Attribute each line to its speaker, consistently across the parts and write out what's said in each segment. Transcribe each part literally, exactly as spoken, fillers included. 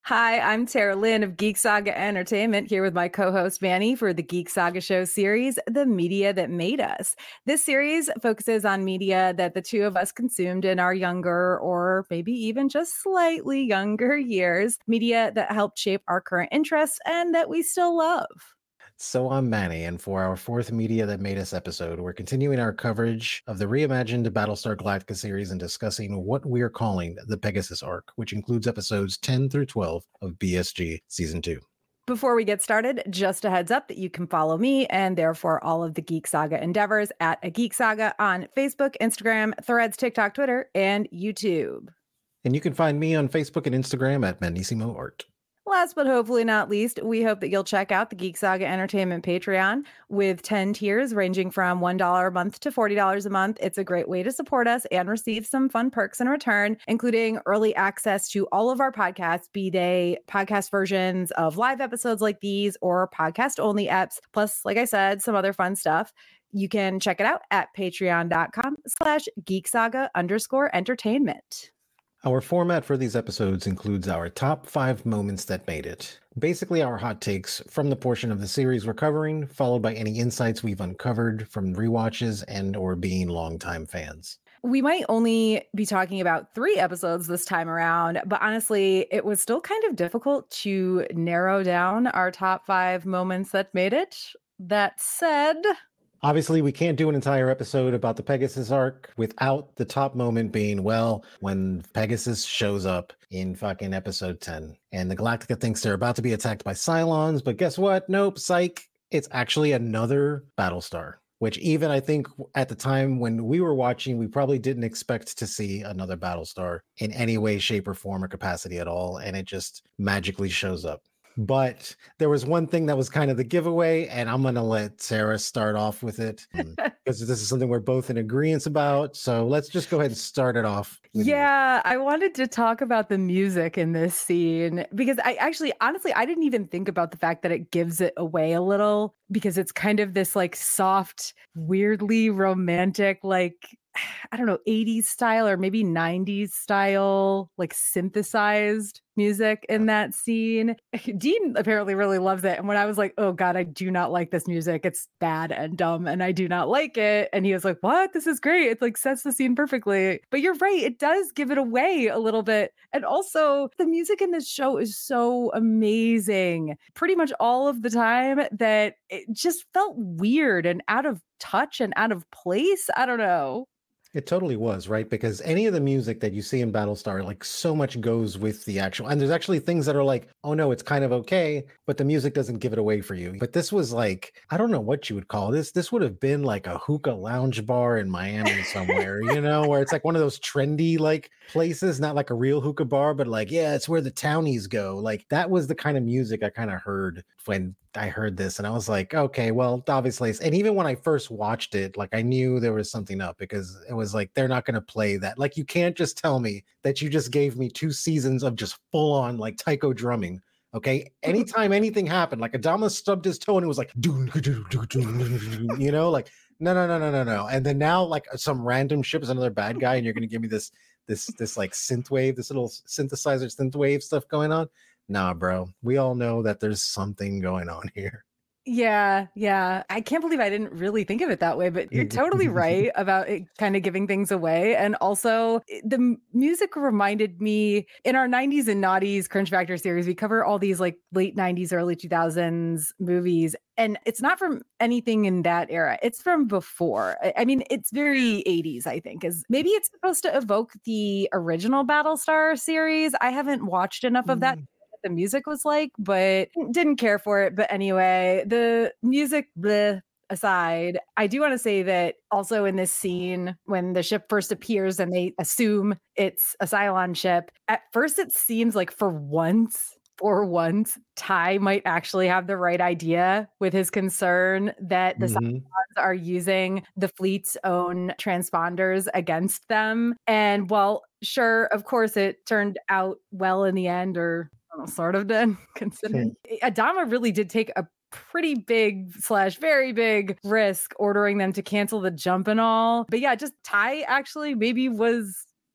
Speaker 1: Hi, I'm Tara Lynn of Geek Saga Entertainment here with my co-host Vanny for the Geek Saga Show series, The Media That Made Us. This series focuses on media that the two of us consumed in our younger or maybe even just slightly younger years, media that helped shape our current interests and that we still love.
Speaker 2: So I'm Manny, and for our fourth Media That Made Us episode, we're continuing our coverage of the reimagined Battlestar Galactica series and discussing what we're calling the Pegasus arc, which includes episodes ten through twelve of B S G Season two.
Speaker 1: Before we get started, just a heads up that you can follow me and therefore all of the Geek Saga endeavors at A Geek Saga on Facebook, Instagram, Threads, TikTok, Twitter, and YouTube.
Speaker 2: And you can find me on Facebook and Instagram at Manissimo Art.
Speaker 1: Last but hopefully not least, we hope that you'll check out the Geek Saga Entertainment Patreon with ten tiers ranging from one dollar a month to forty dollars a month. It's a great way to support us and receive some fun perks in return, including early access to all of our podcasts, be they podcast versions of live episodes like these or podcast only eps, plus, like I said, some other fun stuff. You can check it out at patreon.com slash geeksaga underscore entertainment.
Speaker 2: Our format for these episodes includes our top five moments that made it. Basically, our hot takes from the portion of the series we're covering, followed by any insights we've uncovered from rewatches and or being longtime fans.
Speaker 1: We might only be talking about three episodes this time around, but honestly, it was still kind of difficult to narrow down our top five moments that made it. That said,
Speaker 2: obviously, we can't do an entire episode about the Pegasus arc without the top moment being, well, when Pegasus shows up in fucking episode ten. And the Galactica thinks they're about to be attacked by Cylons, but guess what? Nope, psych. It's actually another Battlestar, which even I think at the time when we were watching, we probably didn't expect to see another Battlestar in any way, shape, or form or capacity at all. And it just magically shows up. But there was one thing that was kind of the giveaway, and I'm going to let Sarah start off with it because this is something we're both in agreement about. So let's just go ahead and start it off.
Speaker 1: Yeah, you. I wanted to talk about the music in this scene because I actually, honestly, I didn't even think about the fact that it gives it away a little because it's kind of this like soft, weirdly romantic, like, I don't know, eighties style or maybe nineties style, like synthesized music in that scene. Dean apparently really loves it. And when I was like, oh God, I do not like this music. It's bad and dumb and I do not like it. And he was like, what? This is great. It like sets the scene perfectly. But you're right. It does give it away a little bit. And also the music in this show is so amazing. Pretty much all of the time that it just felt weird and out of touch and out of place. I don't know.
Speaker 2: It totally was, right? Because any of the music that you see in Battlestar, like so much goes with the actual, and there's actually things that are like, oh no, it's kind of okay, but the music doesn't give it away for you. But this was like, I don't know what you would call this. This would have been like a hookah lounge bar in Miami somewhere, you know, where it's like one of those trendy like places, not like a real hookah bar, but like, yeah, it's where the townies go. Like that was the kind of music I kind of heard when I heard this, and I was like, okay, well, obviously. And even when I first watched it, like I knew there was something up because it was like, they're not going to play that. Like, you can't just tell me that you just gave me two seasons of just full on like taiko drumming. Okay. Anytime anything happened, like Adama stubbed his toe and it was like, you know, like, no, no, no, no, no, no. And then now like some random ship is another bad guy and you're going to give me this, this, this like synth wave, this little synthesizer synth wave stuff going on. Nah, bro. We all know that there's something going on here.
Speaker 1: Yeah, yeah. I can't believe I didn't really think of it that way, but you're totally right about it kind of giving things away. And also, the music reminded me in our nineties and noughties Cringe Factor series, we cover all these like late nineties, early two thousands movies. And it's not from anything in that era. It's from before. I mean, it's very eighties, I think, is maybe it's supposed to evoke the original Battlestar series. I haven't watched enough of that. The music was like, but didn't care for it. But anyway, the music bleh aside, I do want to say that also in this scene, when the ship first appears and they assume it's a Cylon ship, at first it seems like for once, for once, Ty might actually have the right idea with his concern that the mm-hmm. Cylons are using the fleet's own transponders against them. And well, sure, of course, it turned out well in the end, or sort of did, considering Adama really did take a pretty big slash very big risk ordering them to cancel the jump and all. But yeah, just Ty actually maybe was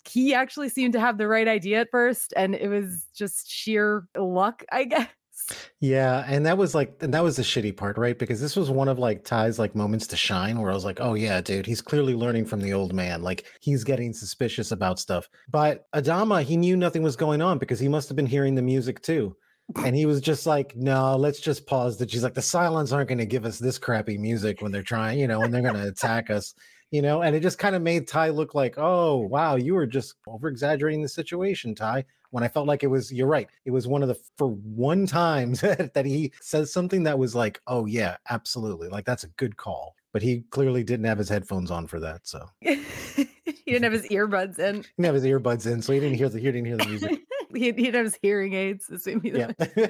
Speaker 1: he actually seemed to have the right idea at first, and it was just sheer luck, I guess.
Speaker 2: Yeah, and that was like, and that was the shitty part, right? Because this was one of like Ty's like moments to shine, where I was like, oh yeah, dude, he's clearly learning from the old man. Like he's getting suspicious about stuff. But Adama, he knew nothing was going on because he must have been hearing the music too. And he was just like, no, let's just pause that. She's like, the Cylons aren't going to give us this crappy music when they're trying, you know, when they're going to attack us, you know, and it just kind of made Ty look like, oh, wow, you were just over exaggerating the situation, Ty. When I felt like it was, you're right. It was one of the, for one time that he says something that was like, oh yeah, absolutely. Like that's a good call. But he clearly didn't have his headphones on for that. So
Speaker 1: he didn't have his earbuds in.
Speaker 2: He didn't have his earbuds in, so he didn't hear the, he didn't hear the music.
Speaker 1: he, he didn't have his hearing aids.
Speaker 2: Yeah.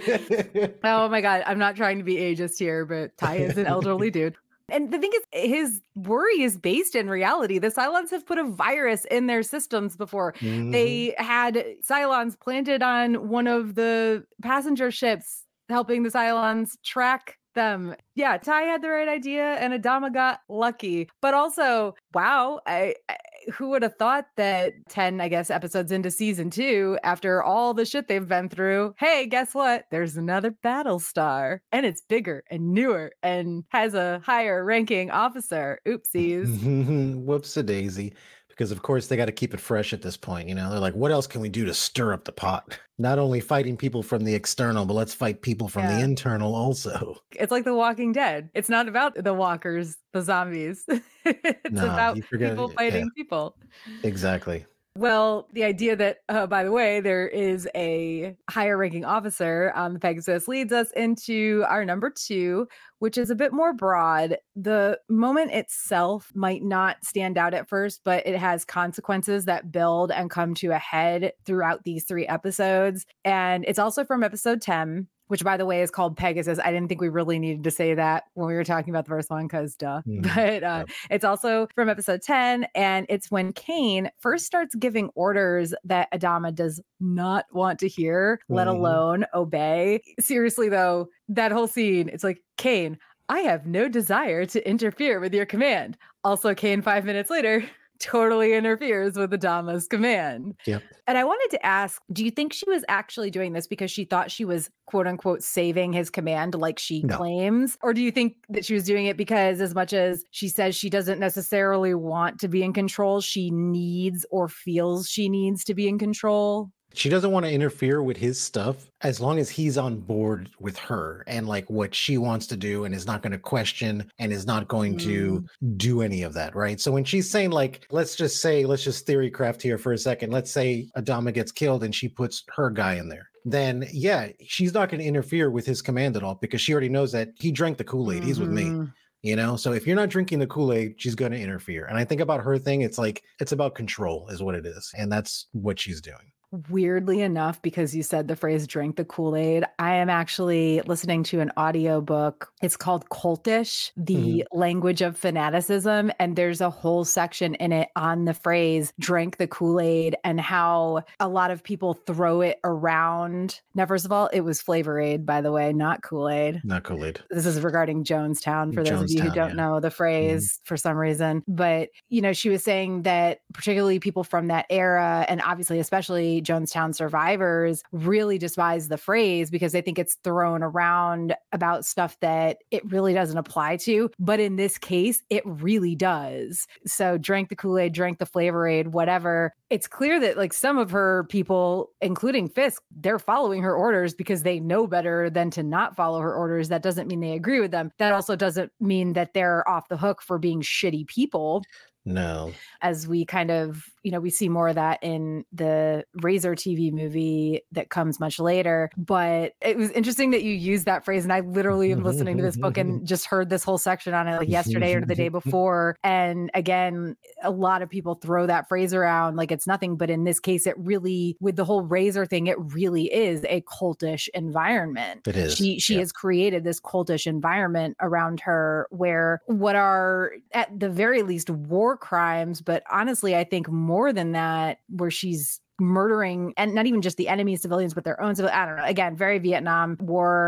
Speaker 1: Oh my God. I'm not trying to be ageist here, but Ty is an elderly dude. And the thing is, his worry is based in reality. The Cylons have put a virus in their systems before. Mm-hmm. They had Cylons planted on one of the passenger ships, helping the Cylons track them. Yeah, Ty had the right idea, and Adama got lucky. But also, wow, I, I who would have thought that ten, I guess, episodes into season two, after all the shit they've been through, hey, guess what? There's another Battlestar, and it's bigger and newer and has a higher ranking officer. Oopsies.
Speaker 2: Whoops-a-daisy. Because of course they got to keep it fresh at this point. You know, they're like, what else can we do to stir up the pot? Not only fighting people from the external, but let's fight people from yeah. the internal also.
Speaker 1: It's like The Walking Dead. It's not about the walkers, the zombies. It's nah, about people fighting yeah. people.
Speaker 2: Exactly.
Speaker 1: Well, the idea that, uh, by the way, there is a higher ranking officer on the Pegasus leads us into our number two, which is a bit more broad. The moment itself might not stand out at first, but it has consequences that build and come to a head throughout these three episodes. And it's also from episode ten, which, by the way, is called Pegasus. I didn't think we really needed to say that when we were talking about the first one, because duh. Mm, but uh, yep. It's also from episode ten, and it's when Kane first starts giving orders that Adama does not want to hear, mm. let alone obey. Seriously, though, that whole scene, it's like, Kane, I have no desire to interfere with your command. Also, Kane, five minutes later, totally interferes with Adama's command.
Speaker 2: Yep.
Speaker 1: And I wanted to ask, do you think she was actually doing this because she thought she was, quote unquote, saving his command like she no. claims? Or do you think that she was doing it because, as much as she says she doesn't necessarily want to be in control, she needs or feels she needs to be in control?
Speaker 2: She doesn't want to interfere with his stuff as long as he's on board with her and like what she wants to do and is not going to question and is not going mm. to do any of that, right? So when she's saying like, let's just say, let's just theory craft here for a second. Let's say Adama gets killed and she puts her guy in there. Then yeah, she's not going to interfere with his command at all because she already knows that he drank the Kool-Aid. Mm-hmm. He's with me. You know, so if you're not drinking the Kool-Aid, she's going to interfere. And I think about her thing, it's like, it's about control is what it is. And that's what she's doing.
Speaker 1: Weirdly enough, because you said the phrase drink the Kool-Aid, I am actually listening to an audiobook. It's called Cultish, the mm-hmm. language of fanaticism. And there's a whole section in it on the phrase drink the Kool-Aid and how a lot of people throw it around. Now, first of all, it was Flavor Aid, by the way, not Kool-Aid.
Speaker 2: Not Kool-Aid.
Speaker 1: This is regarding Jonestown, for those
Speaker 2: Jonestown,
Speaker 1: of you who don't
Speaker 2: yeah.
Speaker 1: know the phrase mm-hmm. for some reason. But, you know, she was saying that particularly people from that era, and obviously especially Jonestown survivors, really despise the phrase because they think it's thrown around about stuff that it really doesn't apply to. But in this case, it really does. So drank the Kool-Aid, drank the Flavor Aid, whatever. It's clear that like some of her people, including Fisk, they're following her orders because they know better than to not follow her orders. That doesn't mean they agree with them. That also doesn't mean that they're off the hook for being shitty people.
Speaker 2: No.
Speaker 1: As we kind of, you know, we see more of that in the Razor T V movie that comes much later. But it was interesting that you used that phrase. And I literally am listening to this book and just heard this whole section on it like yesterday or the day before. And again, a lot of people throw that phrase around like it's nothing. But in this case, it really, with the whole Razor thing, it really is a cultish environment.
Speaker 2: It is.
Speaker 1: She, she
Speaker 2: yeah.
Speaker 1: has created this cultish environment around her where what are at the very least war crimes, but honestly, I think more than that, where she's murdering, and not even just the enemy civilians, but their own civilians. I don't know. Again, very Vietnam War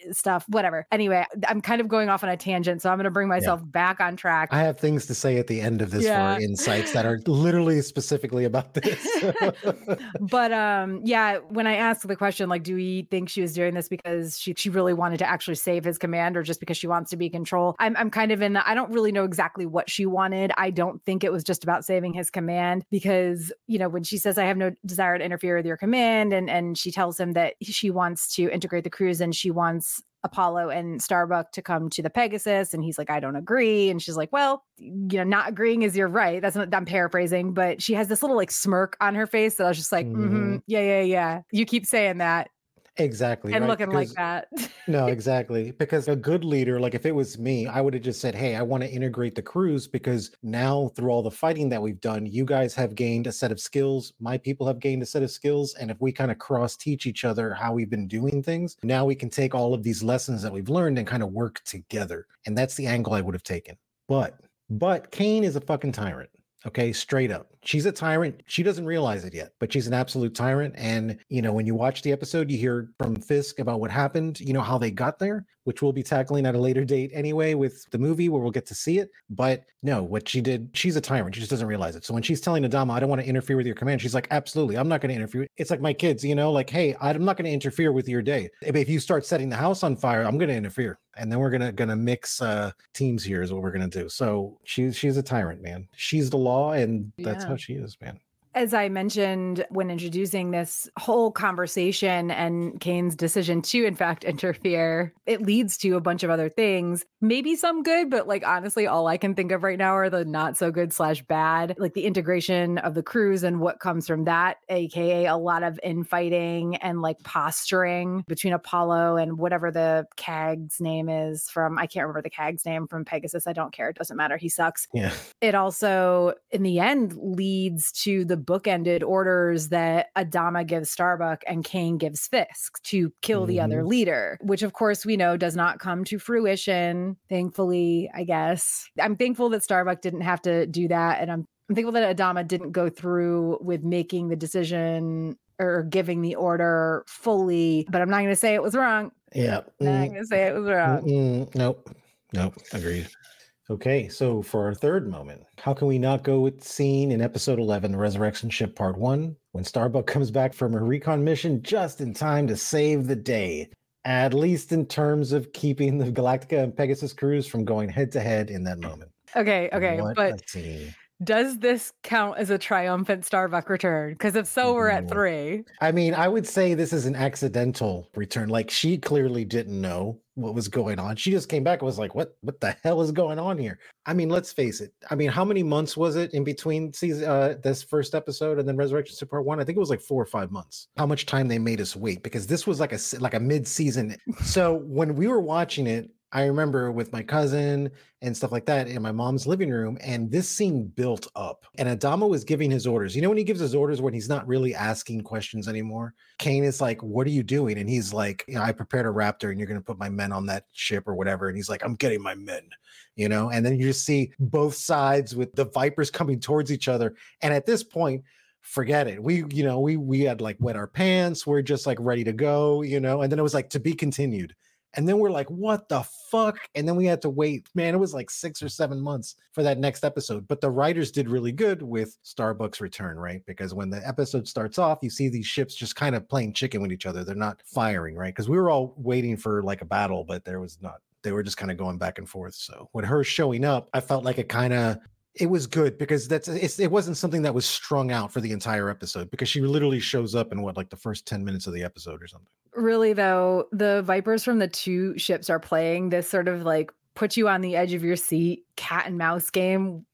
Speaker 1: stuff, whatever. Anyway, I'm kind of going off on a tangent, so I'm going to bring myself yeah. back on track.
Speaker 2: I have things to say at the end of this yeah. for insights that are literally specifically about this.
Speaker 1: But um, yeah, when I asked the question, like, do we think she was doing this because she, she really wanted to actually save his command or just because she wants to be in control? I'm, I'm kind of in the, I don't really know exactly what she wanted. I don't think it was just about saving his command because, you know, when she says, I have no desire to interfere with your command, and, and she tells him that she wants to integrate the crews and she wants Apollo and Starbuck to come to the Pegasus. And he's like, I don't agree. And she's like, well, you know, not agreeing is your right. That's not, I'm paraphrasing, but she has this little like smirk on her face that I was just like, mm-hmm. Mm-hmm, yeah, yeah, yeah. You keep saying that.
Speaker 2: Exactly.
Speaker 1: And
Speaker 2: right?
Speaker 1: looking
Speaker 2: because,
Speaker 1: like that.
Speaker 2: No, exactly. Because a good leader, like if it was me, I would have just said, hey, I want to integrate the crews because now through all the fighting that we've done, you guys have gained a set of skills. My people have gained a set of skills. And if we kind of cross teach each other how we've been doing things, now we can take all of these lessons that we've learned and kind of work together. And that's the angle I would have taken. But, but Kane is a fucking tyrant. Okay, straight up. She's a tyrant. She doesn't realize it yet, but she's an absolute tyrant. And, you know, when you watch the episode, you hear from Fisk about what happened, you know, how they got there, which we'll be tackling at a later date anyway with the movie where we'll get to see it. But no, what she did, she's a tyrant. She just doesn't realize it. So when she's telling Adama, I don't want to interfere with your command, she's like, absolutely, I'm not going to interfere. It's like my kids, you know, like, hey, I'm not going to interfere with your day. If you start setting the house on fire, I'm going to interfere. And then we're gonna gonna mix uh, teams here is what we're gonna do. So she's she's a tyrant, man. She's the law, and that's yeah. how she is, man.
Speaker 1: As I mentioned when introducing this whole conversation and Kane's decision to, in fact, interfere, it leads to a bunch of other things. Maybe some good, but like honestly, all I can think of right now are the not so good slash bad, like the integration of the crews and what comes from that, aka a lot of infighting and like posturing between Apollo and whatever the C A G's name is from, I can't remember the C A G's name from Pegasus. I don't care. It doesn't matter. He sucks.
Speaker 2: Yeah.
Speaker 1: It also, in the end, leads to the bookended orders that Adama gives Starbuck and Kane gives Fisk to kill mm-hmm. the other leader, which of course we know does not come to fruition. Thankfully, I guess. I'm thankful that Starbuck didn't have to do that. And I'm, I'm thankful that Adama didn't go through with making the decision or giving the order fully, but I'm not going to say it was wrong.
Speaker 2: Yeah.
Speaker 1: I'm not going to say it was wrong.
Speaker 2: Mm-mm. Nope. Nope. Agreed. Okay, so for our third moment, how can we not go with the scene in episode eleven, Resurrection Ship Part one, when Starbuck comes back from her recon mission just in time to save the day, at least in terms of keeping the Galactica and Pegasus crews from going head-to-head in that moment.
Speaker 1: Okay, okay,
Speaker 2: what
Speaker 1: but does this count as a triumphant Starbuck return? Because if so, we're at three.
Speaker 2: I mean, I would say this is an accidental return. Like, she clearly didn't know what was going on. She just came back and was like, what what the hell is going on here? I mean, let's face it. I mean, how many months was it in between season, uh, this first episode and then Resurrection Ship Part one? I think it was like four or five months. How much time they made us wait, because this was like a like a mid-season. So when we were watching it, I remember with my cousin and stuff like that in my mom's living room, and this scene built up. And Adama was giving his orders. You know, when he gives his orders when he's not really asking questions anymore, Kane is like, what are you doing? And he's like, you know, I prepared a Raptor and you're going to put my men on that ship or whatever. And he's like, I'm getting my men, you know? And then you just see both sides with the Vipers coming towards each other. And at this point, forget it. We, you know, we, we had like wet our pants. We're just like ready to go, you know? And then it was like to be continued. And then we're like, what the fuck? And then we had to wait. Man, it was like six or seven months for that next episode. But the writers did really good with Starbuck's return, right? Because when the episode starts off, you see these ships just kind of playing chicken with each other. They're not firing, right? Because we were all waiting for like a battle, but there was not. They were just kind of going back and forth. So with her showing up, I felt like it kind of, it was good because that's it's, it wasn't something that was strung out for the entire episode, because she literally shows up in what, like the first ten minutes of the episode or something.
Speaker 1: Really, though, the Vipers from the two ships are playing this sort of like put you on the edge of your seat cat and mouse game.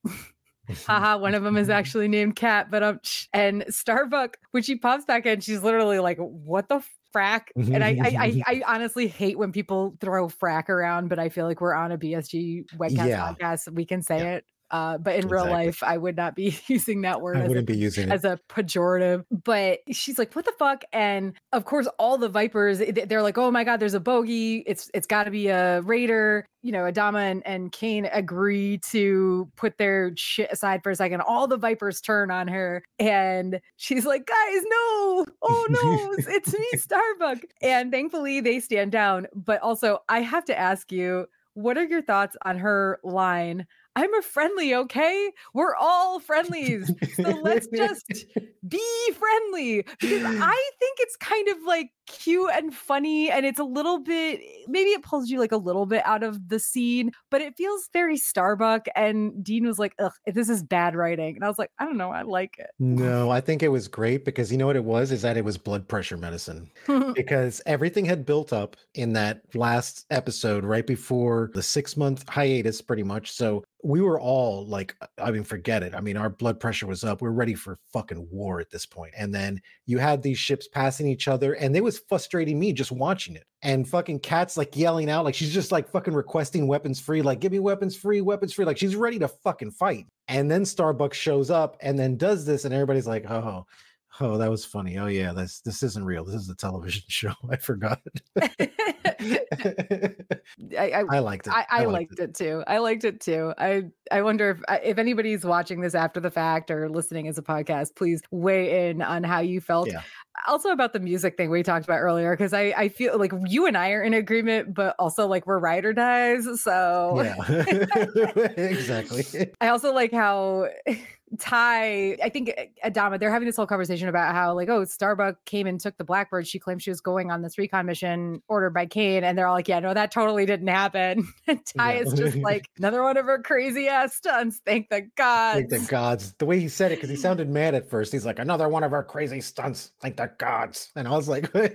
Speaker 1: Haha, one of them is actually named Cat, but um, and Starbuck, when she pops back in, she's literally like, what the frack? And I, I, I, I honestly hate when people throw frack around, but I feel like we're on a B S G webcast
Speaker 2: yeah.
Speaker 1: podcast. We can say
Speaker 2: yeah.
Speaker 1: it. Uh, but in
Speaker 2: Exactly.
Speaker 1: real life, I would not be using that word
Speaker 2: I
Speaker 1: as,
Speaker 2: wouldn't
Speaker 1: a,
Speaker 2: be using
Speaker 1: as
Speaker 2: it.
Speaker 1: a pejorative. But she's like, what the fuck? And of course, all the Vipers, they're like, oh my God, there's a bogey. It's It's got to be a raider. You know, Adama and, and Kane agree to put their shit aside for a second. All the Vipers turn on her and she's like, guys, no. Oh oh no, it's, it's me, Starbuck. And thankfully they stand down. But also, I have to ask you, what are your thoughts on her line? I'm a friendly, okay? We're all friendlies. So let's just be friendly. Because I think it's kind of like cute and funny. And it's a little bit, maybe it pulls you like a little bit out of the scene, but it feels very Starbuck. And Dean was like, ugh, this is bad writing. And I was like, I don't know, I like it.
Speaker 2: No, I think it was great because you know what it was? Is that it was blood pressure medicine. Because everything had built up in that last episode right before the six month hiatus, pretty much. So we were all like, I mean, forget it. I mean, our blood pressure was up. We're ready for fucking war at this point. And then you had these ships passing each other, and it was frustrating me just watching it. And fucking Kat's like yelling out, like she's just like fucking requesting weapons free, like give me weapons free, weapons free. Like she's ready to fucking fight. And then Starbuck shows up and then does this, and everybody's like, oh, oh, that was funny. Oh yeah, this this isn't real. This is a television show. I forgot.
Speaker 1: I, I,
Speaker 2: I liked it.
Speaker 1: I, I,
Speaker 2: I
Speaker 1: liked,
Speaker 2: liked
Speaker 1: it. it too. I liked it too. I I wonder if if anybody's watching this after the fact or listening as a podcast, please weigh in on how you felt. Yeah. Also about the music thing we talked about earlier, because I, I feel like you and I are in agreement, but also like we're ride or dies. So
Speaker 2: yeah, exactly.
Speaker 1: I also like how Ty, I think Adama, they're having this whole conversation about how like, oh, Starbuck came and took the Blackbird. She claimed she was going on this recon mission ordered by Kane. And they're all like, yeah, no, that totally didn't happen. And Ty yeah. is just like, another one of her crazy ass stunts. Thank the gods.
Speaker 2: Thank the gods. The way he said it, because he sounded mad at first. He's like, another one of her crazy stunts. Thank the gods. And I was like, nice.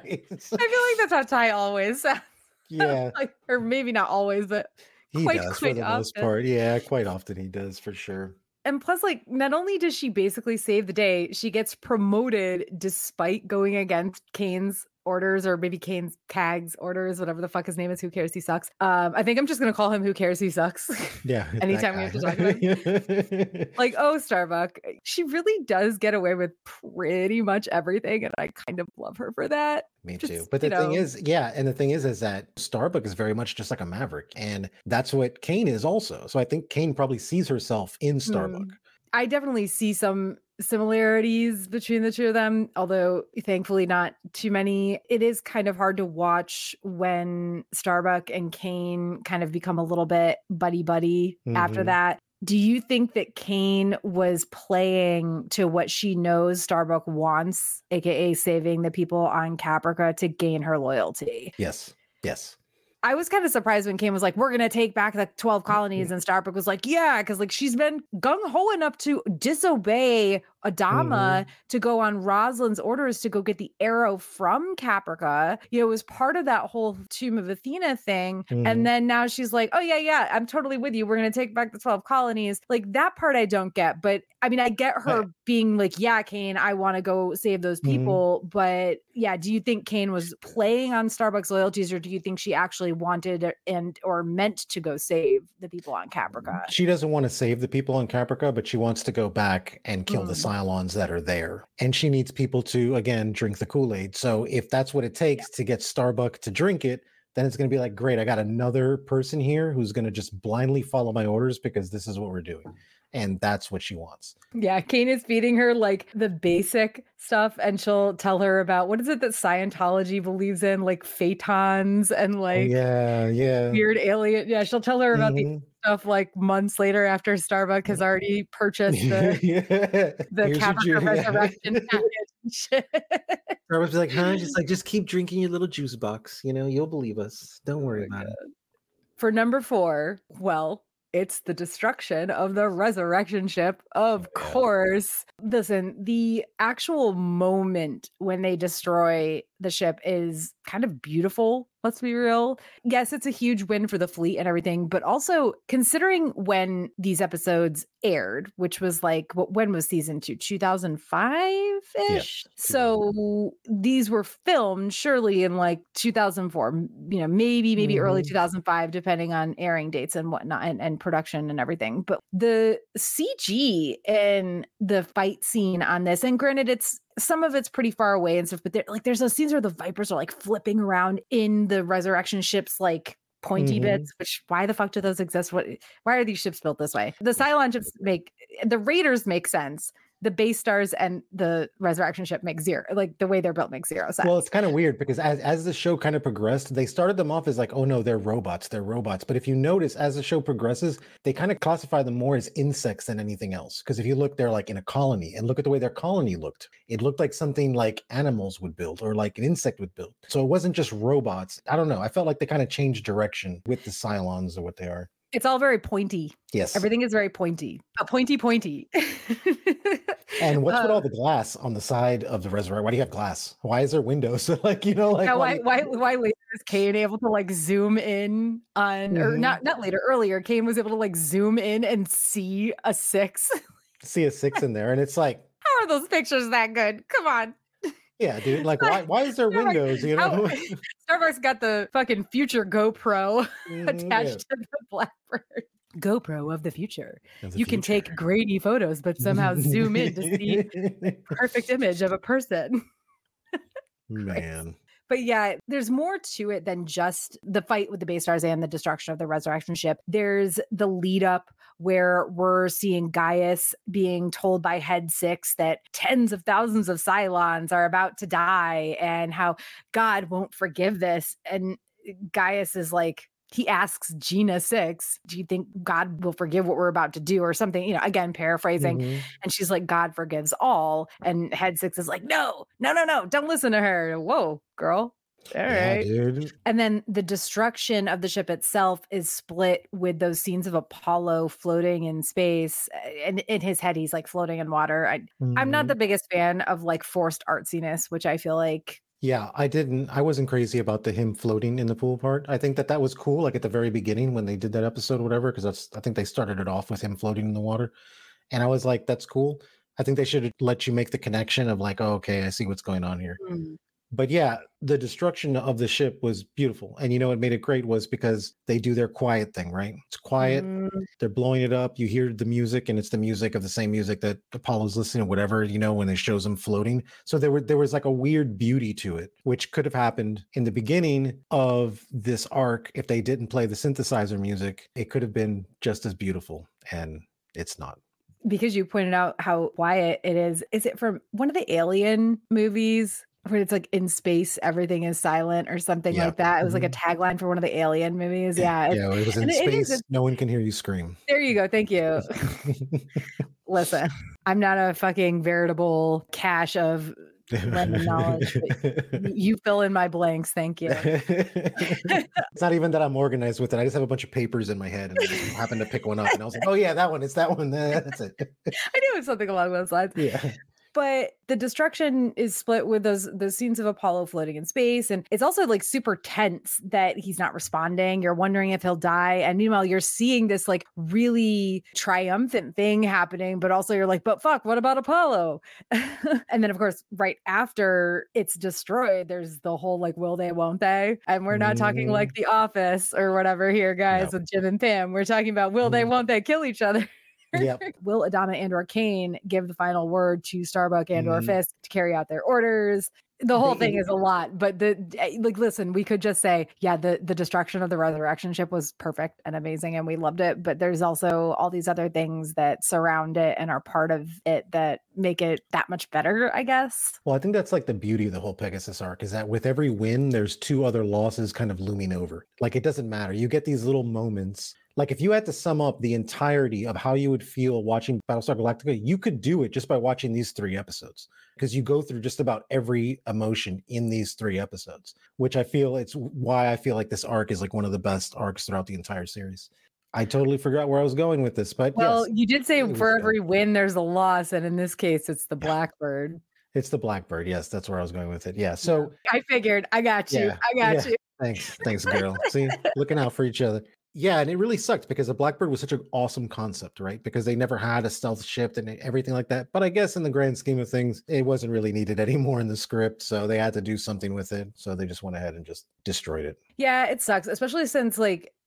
Speaker 1: I feel like that's how Ty always sounds.
Speaker 2: Yeah.
Speaker 1: Like, or maybe not always, but
Speaker 2: he
Speaker 1: quite,
Speaker 2: does
Speaker 1: quite
Speaker 2: for the
Speaker 1: often.
Speaker 2: most part. Yeah, quite often he does for sure.
Speaker 1: And plus, like, not only does she basically save the day, she gets promoted despite going against Kane's orders, or maybe Kane's Kag's orders, whatever the fuck his name is. Who cares? He sucks. Um, I think I'm just gonna call him Who Cares? He sucks.
Speaker 2: Yeah.
Speaker 1: Anytime we have to talk about him. Like, oh, Starbuck. She really does get away with pretty much everything, and I kind of love her for that.
Speaker 2: Me
Speaker 1: just,
Speaker 2: too. But the
Speaker 1: you
Speaker 2: thing
Speaker 1: know.
Speaker 2: is, yeah, and the thing is, is that Starbuck is very much just like a maverick, and that's what Kane is also. So I think Kane probably sees herself in Starbuck.
Speaker 1: Hmm. I definitely see some similarities between the two of them, although thankfully not too many. It is kind of hard to watch when Starbuck and Kane kind of become a little bit buddy-buddy mm-hmm. after that. Do you think that Kane was playing to what she knows Starbuck wants, aka saving the people on Caprica to gain her loyalty?
Speaker 2: Yes. Yes.
Speaker 1: I was kind of surprised when Kane was like, we're going to take back the twelve colonies. And Starbuck was like, yeah, because like she's been gung-ho enough to disobey Adama mm-hmm. to go on Rosalind's orders to go get the arrow from Caprica. You know, it was part of that whole Tomb of Athena thing. Mm-hmm. And then now she's like, oh, yeah, yeah, I'm totally with you. We're going to take back the twelve colonies. Like that part I don't get. But I mean, I get her right. being like, yeah, Kane, I want to go save those people. Mm-hmm. But yeah, do you think Kane was playing on Starbuck's loyalties, or do you think she actually wanted and or meant to go save the people on Caprica?
Speaker 2: She doesn't want to save the people on Caprica, but she wants to go back and kill mm. the Cylons that are there. And she needs people to, again, drink the Kool-Aid. So if that's what it takes yeah. to get Starbuck to drink it, then it's going to be like, great, I got another person here who's going to just blindly follow my orders because this is what we're doing. And that's what she wants.
Speaker 1: Yeah, Kane is feeding her like the basic stuff, and she'll tell her about what is it that Scientology believes in, like photons and like
Speaker 2: oh, yeah, yeah,
Speaker 1: weird alien. Yeah, she'll tell her about mm-hmm. the stuff like months later after Starbuck has already purchased the yeah. the Caprica Resurrection package.
Speaker 2: Starbuck's like, huh? Just like, just keep drinking your little juice box. You know, you'll believe us. Don't worry oh about God. it.
Speaker 1: For number four, well. It's the destruction of the resurrection ship, of yeah. course. Listen, the actual moment when they destroy the ship is kind of beautiful. Let's be real. Yes, it's a huge win for the fleet and everything, but also considering when these episodes aired, which was like, what, when was season two? two thousand five-ish? Yeah. So these were filmed surely in like two thousand four, you know, maybe, maybe mm-hmm. early two thousand five, depending on airing dates and whatnot and, and production and everything. But the C G in the fight scene on this, and granted, it's some of it's pretty far away and stuff, but there, like there's those scenes where the Vipers are like flipping around in the resurrection ships, like pointy mm-hmm. bits, which why the fuck do those exist? What, why are these ships built this way? The Cylon ships make, the Raiders make sense, the base stars and the resurrection ship make zero, like the way they're built makes zero sense.
Speaker 2: Well, it's kind of weird because as, as the show kind of progressed, they started them off as like, oh no, they're robots, they're robots. But if you notice, as the show progresses, they kind of classify them more as insects than anything else. Because if you look, they're like in a colony, and look at the way their colony looked. It looked like something like animals would build or like an insect would build. So it wasn't just robots. I don't know. I felt like they kind of changed direction with the Cylons or what they are.
Speaker 1: It's all very pointy.
Speaker 2: Yes.
Speaker 1: Everything is very pointy. A pointy, pointy.
Speaker 2: And what's
Speaker 1: uh,
Speaker 2: with all the glass on the side of the reservoir? Why do you have glass? Why is there windows? like, you know, like
Speaker 1: yeah, why,
Speaker 2: you...
Speaker 1: why, why later is Kane able to like zoom in on, mm-hmm. or not, not later, earlier, Kane was able to like zoom in and see a six.
Speaker 2: see a six in there. And it's like,
Speaker 1: how are those pictures that good? Come on.
Speaker 2: Yeah, dude. Like, why? Why is there windows? You know,
Speaker 1: Starbucks got the fucking future GoPro mm, attached yeah. to the Blackbird. GoPro of the future. Of the you future. Can take grainy photos, but somehow zoom in to see perfect image of a person.
Speaker 2: Man.
Speaker 1: But yeah, there's more to it than just the fight with the base stars and the destruction of the resurrection ship. There's the lead up where we're seeing Gaius being told by Head Six that tens of thousands of Cylons are about to die and how God won't forgive this. And Gaius is like, he asks Gina Six, do you think God will forgive what we're about to do or something? You know, again, paraphrasing. Mm-hmm. And she's like, God forgives all. And Head Six is like, no, no, no, no, don't listen to her. Whoa, girl. All yeah, right. Dude. And then the destruction of the ship itself is split with those scenes of Apollo floating in space. And in his head, he's like floating in water. I, mm-hmm. I'm not the biggest fan of like forced artsiness, which I feel like
Speaker 2: Yeah, I didn't, I wasn't crazy about the him floating in the pool part. I think that that was cool, like at the very beginning when they did that episode or whatever, because that's, I think they started it off with him floating in the water. And I was like, that's cool. I think they should let you make the connection of like, oh, okay, I see what's going on here. Mm-hmm. But yeah, the destruction of the ship was beautiful. And you know what made it great was because they do their quiet thing, right? It's quiet. Mm. They're blowing it up. You hear the music, and it's the music of the same music that Apollo's listening to, whatever, you know, when it shows them floating. So there were there was like a weird beauty to it, which could have happened in the beginning of this arc if they didn't play the synthesizer music. It could have been just as beautiful, and it's not.
Speaker 1: Because you pointed out how quiet it is. Is it from one of the Alien movies? Where it's like in space, everything is silent or something yeah. like that. It was mm-hmm. like a tagline for one of the Alien movies. Yeah.
Speaker 2: Yeah, it was in space. It is, no one can hear you scream.
Speaker 1: There you go. Thank you. Listen, I'm not a fucking veritable cache of random knowledge. You fill in my blanks. Thank you.
Speaker 2: It's not even that I'm organized with it. I just have a bunch of papers in my head and I happened to pick one up and I was like, oh yeah, that one. It's that one. That's it.
Speaker 1: I knew it was something along those lines.
Speaker 2: Yeah.
Speaker 1: But the destruction is split with those those scenes of Apollo floating in space. And it's also like super tense that he's not responding. You're wondering if he'll die. And meanwhile, you're seeing this like really triumphant thing happening. But also you're like, but fuck, what about Apollo? And then, of course, right after it's destroyed, there's the whole like, will they, won't they? And we're not mm. talking like The Office or whatever here, guys, no. with Jim and Pam. We're talking about will mm. they, won't they kill each other?
Speaker 2: Yep.
Speaker 1: Will Adama and or Kane give the final word to Starbuck and or mm. Fisk to carry out their orders? The whole thing is a lot, but the like, listen, we could just say, yeah, the, the destruction of the resurrection ship was perfect and amazing and we loved it. But there's also all these other things that surround it and are part of it that make it that much better, I guess.
Speaker 2: Well, I think that's like the beauty of the whole Pegasus arc is that with every win, there's two other losses kind of looming over. Like, it doesn't matter. You get these little moments. Like, if you had to sum up the entirety of how you would feel watching Battlestar Galactica, you could do it just by watching these three episodes because you go through just about every emotion in these three episodes, which I feel it's why I feel like this arc is like one of the best arcs throughout the entire series. I totally forgot where I was going with this, but
Speaker 1: well,
Speaker 2: yes,
Speaker 1: you did say for every win, there's a loss. And in this case, it's the Blackbird.
Speaker 2: It's the Blackbird. Yes, that's where I was going with it. Yeah. So
Speaker 1: I figured I got you.
Speaker 2: Yeah,
Speaker 1: I got
Speaker 2: yeah.
Speaker 1: you.
Speaker 2: Thanks. Thanks, girl. See, looking out for each other. Yeah, and it really sucked because the Blackbird was such an awesome concept, right? Because they never had a stealth ship and everything like that. But I guess in the grand scheme of things, it wasn't really needed anymore in the script. So they had to do something with it. So they just went ahead and just destroyed it.
Speaker 1: Yeah, it sucks, especially since like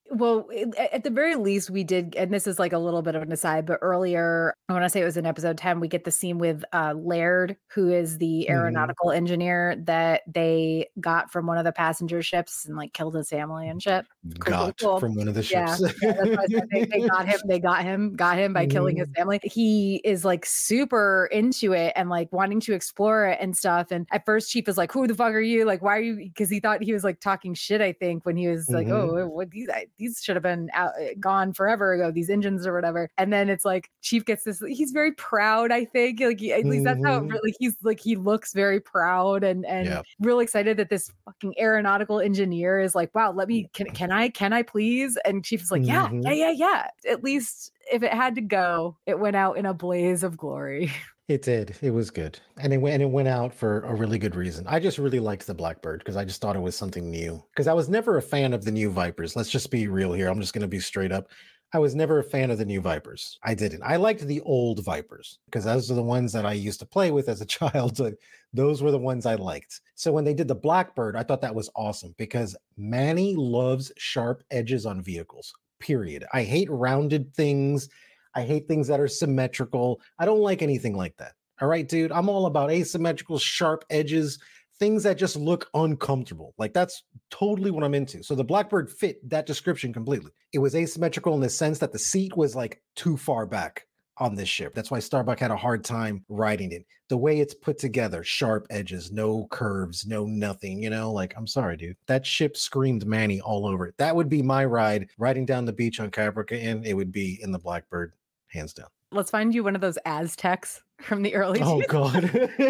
Speaker 1: Well, it- at the very least, we did, and this is like a little bit of an aside, but earlier, I want to say it was in episode ten, we get the scene with uh, Laird, who is the
Speaker 2: Mhm.
Speaker 1: aeronautical engineer that they got from one of the passenger ships and like killed his family and shit. Cool, cool,
Speaker 2: Got
Speaker 1: cool.
Speaker 2: from one of the
Speaker 1: Yeah,
Speaker 2: ships.
Speaker 1: yeah, that's what I said. They, they got him. They got him. Got him by killing his
Speaker 2: Mhm.
Speaker 1: family. He is like super into it and like wanting to explore it and stuff. And at first, Chief is like, "Who the fuck are you? Like, why are you?" Because he thought he was like talking shit. I think when he was like,
Speaker 2: Mhm.
Speaker 1: "Oh, what these I- these should have been out, gone forever ago. These engines or whatever." And then it's like Chief gets this. He's very proud. I think like he, at least that's how it
Speaker 2: Mhm.
Speaker 1: really. He's like he looks very proud and and
Speaker 2: Yeah.
Speaker 1: real excited that this fucking aeronautical engineer is like, "Wow, let me can can I can I please?" And Chief is like, "Yeah, yeah,
Speaker 2: Mhm.
Speaker 1: yeah, yeah." At least if it had to go, it went out in a blaze of glory.
Speaker 2: It did. It was good. And it went and it went out for a really good reason. I just really liked the Blackbird because I just thought it was something new. Because I was never a fan of the new Vipers. Let's just be real here. I'm just gonna be straight up. I was never a fan of the new Vipers. I didn't. I liked the old Vipers because those are the ones that I used to play with as a child. So those were the ones I liked. So when they did the Blackbird, I thought that was awesome because Manny loves sharp edges on vehicles. Period. I hate rounded things. I hate things that are symmetrical. I don't like anything like that. All right, dude. I'm all about asymmetrical, sharp edges, things that just look uncomfortable. Like that's totally what I'm into. So the Blackbird fit that description completely. It was asymmetrical in the sense that the seat was like too far back on this ship. That's why Starbuck had a hard time riding it. The way it's put together, sharp edges, no curves, no nothing, you know, like I'm sorry, dude. That ship screamed Manny all over it. That would be my ride riding down the beach on Caprica, and it would be in the Blackbird, hands down.
Speaker 1: Let's find you one of those Aztecs from the early
Speaker 2: Oh
Speaker 1: two
Speaker 2: God.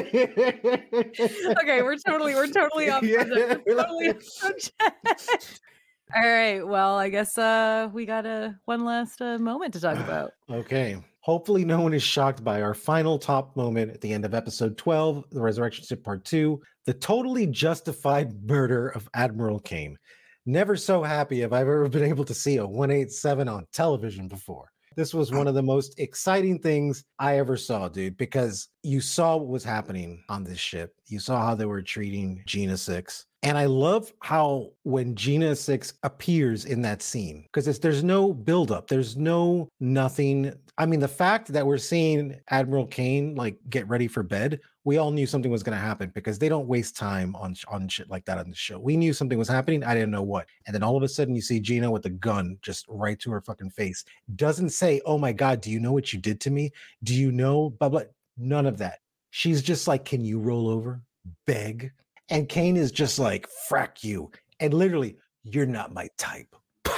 Speaker 1: Okay, we're totally we're totally off
Speaker 2: Yeah.
Speaker 1: subject. We're totally off subject. All right. Well, I guess uh we got a one last uh, moment to talk about.
Speaker 2: Okay. Hopefully, no one is shocked by our final top moment at the end of episode twelve, The Resurrection Ship Part two, the totally justified murder of Admiral Kane. Never so happy have I ever been able to see a one eighty-seven on television before. This was one of the most exciting things I ever saw, dude, because you saw what was happening on this ship. You saw how they were treating Gina Six. And I love how when Gina Six appears in that scene, because there's no buildup, there's no nothing. I mean, the fact that we're seeing Admiral Kane like get ready for bed, we all knew something was going to happen because they don't waste time on on shit like that on the show. We knew something was happening. I didn't know what. And then all of a sudden, you see Gina with a gun just right to her fucking face. Doesn't say, "Oh my God, do you know what you did to me? Do you know?" Blah blah. None of that. She's just like, "Can you roll over? Beg." And Kane is just like, "Frack you." And literally, "You're not my type."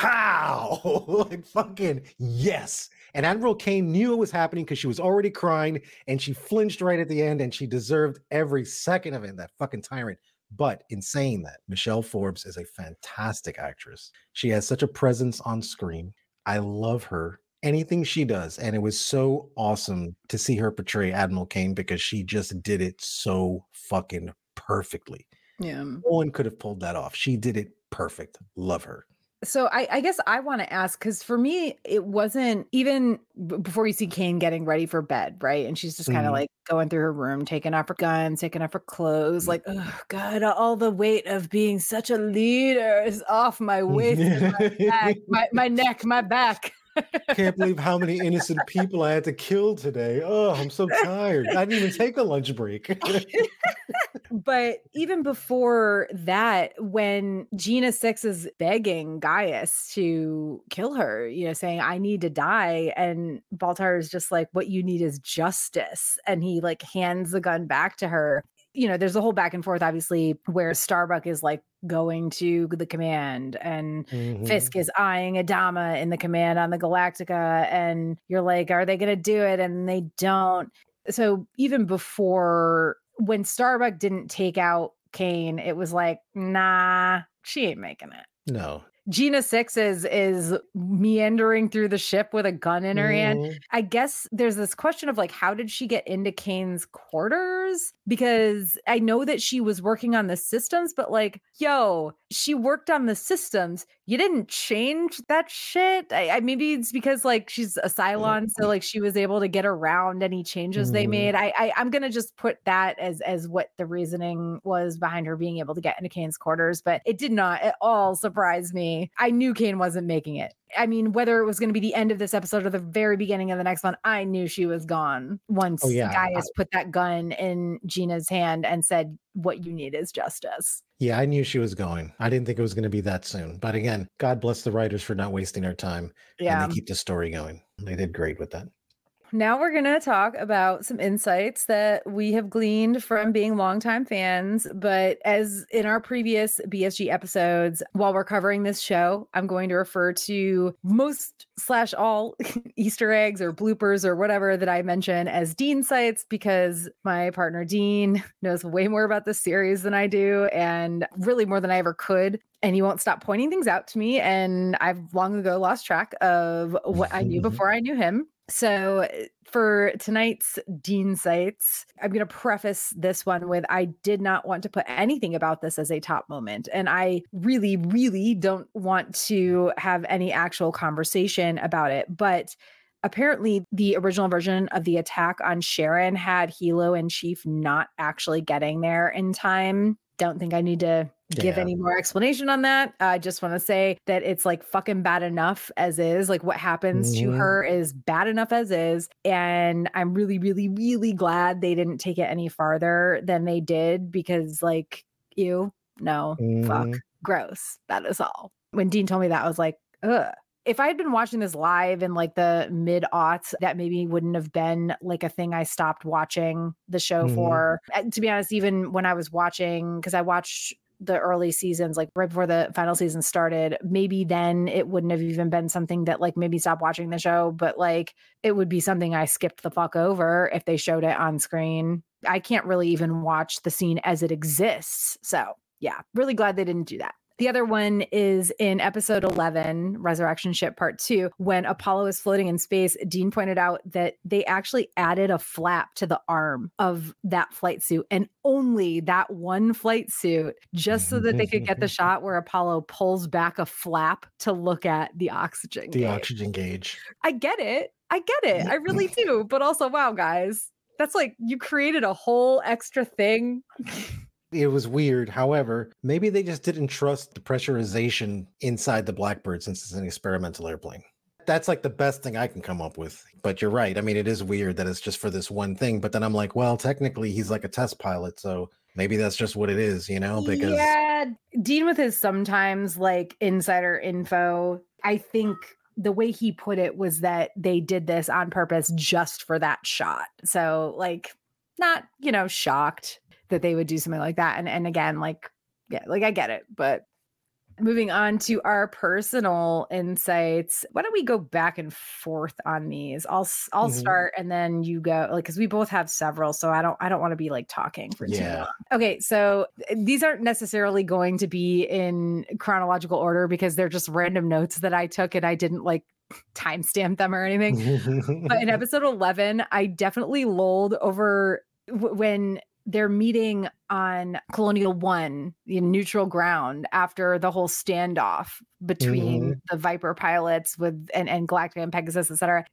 Speaker 2: Pow! Like fucking yes. And Admiral Kane knew it was happening because she was already crying and she flinched right at the end and she deserved every second of it, that fucking tyrant. But in saying that, Michelle Forbes is a fantastic actress. She has such a presence on screen. I love her. Anything she does. And it was so awesome to see her portray Admiral Kane because she just did it so fucking perfectly.
Speaker 1: Yeah.
Speaker 2: No one could have pulled that off. She did it perfect. Love her.
Speaker 1: So I, I guess I want to ask, because for me, it wasn't even b- before you see Kane getting ready for bed, right? And she's just kind of
Speaker 2: Mhm.
Speaker 1: like going through her room, taking off her guns, taking off her clothes, like, oh God, all the weight of being such a leader is off my waist and my back, my, my neck, my back.
Speaker 2: Can't believe how many innocent people I had to kill today. Oh, I'm so tired. I didn't even take a lunch break.
Speaker 1: But even before that, when Gina Six is begging Gaius to kill her, you know, saying, "I need to die," and Baltar is just like, "What you need is justice." And he like hands the gun back to her. You know, there's a whole back and forth, obviously, where Starbuck is like going to the command and
Speaker 2: Mhm.
Speaker 1: Fisk is eyeing Adama in the command on the Galactica. And you're like, are they going to do it? And they don't. So even before, when Starbuck didn't take out Kane, it was like, nah, she ain't making it.
Speaker 2: No.
Speaker 1: Gina Six is is meandering through the ship with a gun in her hand.
Speaker 2: Mhm.
Speaker 1: I guess there's this question of like, how did she get into Kane's quarters? Because I know that she was working on the systems, but like, yo, she worked on the systems. You didn't change that shit. I, I maybe it's because like she's a Cylon, so like she was able to get around any changes they
Speaker 2: Mhm.
Speaker 1: made. I, I I'm gonna just put that as as what the reasoning was behind her being able to get into Kane's quarters, but it did not at all surprise me me, I knew Kane wasn't making it. I mean, whether it was going to be the end of this episode or the very beginning of the next one, I knew she was gone once
Speaker 2: Oh, yeah.
Speaker 1: Gaius
Speaker 2: I-
Speaker 1: put that gun in Gina's hand and said, what you need is justice.
Speaker 2: Yeah, I knew she was going. I didn't think it was going to be that soon. But again, God bless the writers for not wasting their time.
Speaker 1: Yeah.
Speaker 2: And they keep the story going. They did great with that.
Speaker 1: Now we're going to talk about some insights that we have gleaned from being longtime fans. But as in our previous B S G episodes, while we're covering this show, I'm going to refer to most slash all Easter eggs or bloopers or whatever that I mention as Dean sites, because my partner Dean knows way more about this series than I do, and really more than I ever could. And he won't stop pointing things out to me. And I've long ago lost track of what I knew before I knew him. So for tonight's Dean Sites, I'm going to preface this one with, I did not want to put anything about this as a top moment. And I really, really don't want to have any actual conversation about it. But apparently the original version of the attack on Sharon had Hilo and Chief not actually getting there in time. Don't think I need to give
Speaker 2: Yeah.
Speaker 1: any more explanation on that. I just want to say that it's like fucking bad enough as is. Like what happens to
Speaker 2: Mhm.
Speaker 1: her is bad enough as is. And I'm really, really, really glad they didn't take it any farther than they did, because like, ew, no, fuck,
Speaker 2: Mhm.
Speaker 1: gross. That is all. When Dean told me that, I was like, ugh. If I had been watching this live in like the mid aughts, that maybe wouldn't have been like a thing I stopped watching the show
Speaker 2: Mhm.
Speaker 1: for. Uh, To be honest, even when I was watching, because I watched the early seasons, like right before the final season started, maybe then it wouldn't have even been something that like maybe stop watching the show, but like it would be something I skipped the fuck over if they showed it on screen. I can't really even watch the scene as it exists. So yeah, really glad they didn't do that. The other one is in episode eleven, Resurrection Ship Part two, when Apollo is floating in space. Dean pointed out that they actually added a flap to the arm of that flight suit, and only that one flight suit, just so that they could get the shot where Apollo pulls back a flap to look at the oxygen
Speaker 2: The
Speaker 1: gauge.
Speaker 2: oxygen gauge.
Speaker 1: I get it. I get it. I really do. But also, wow, guys, that's like you created a whole extra thing.
Speaker 2: It was weird. However, maybe they just didn't trust the pressurization inside the Blackbird since it's an experimental airplane. That's like the best thing I can come up with. But you're right. I mean, it is weird that it's just for this one thing. But then I'm like, well, technically he's like a test pilot. So maybe that's just what it is, you know, because
Speaker 1: Yeah, Dean with his sometimes like insider info, I think the way he put it was that they did this on purpose just for that shot. So like not, you know, shocked that they would do something like that. And and again, like, yeah, like I get it. But moving on to our personal insights, why don't we go back and forth on these? I'll I'll
Speaker 2: Mhm.
Speaker 1: start and then you go, like, because we both have several, so I don't I don't want to be like talking for too
Speaker 2: Yeah.
Speaker 1: long. Okay, so these aren't necessarily going to be in chronological order because they're just random notes that I took and I didn't like timestamp them or anything. But in episode eleven, I definitely lulled over w- when they're meeting on Colonial One, the neutral ground, after the whole standoff between
Speaker 2: Mhm.
Speaker 1: the Viper pilots with and, and Galactica and Pegasus, et cetera.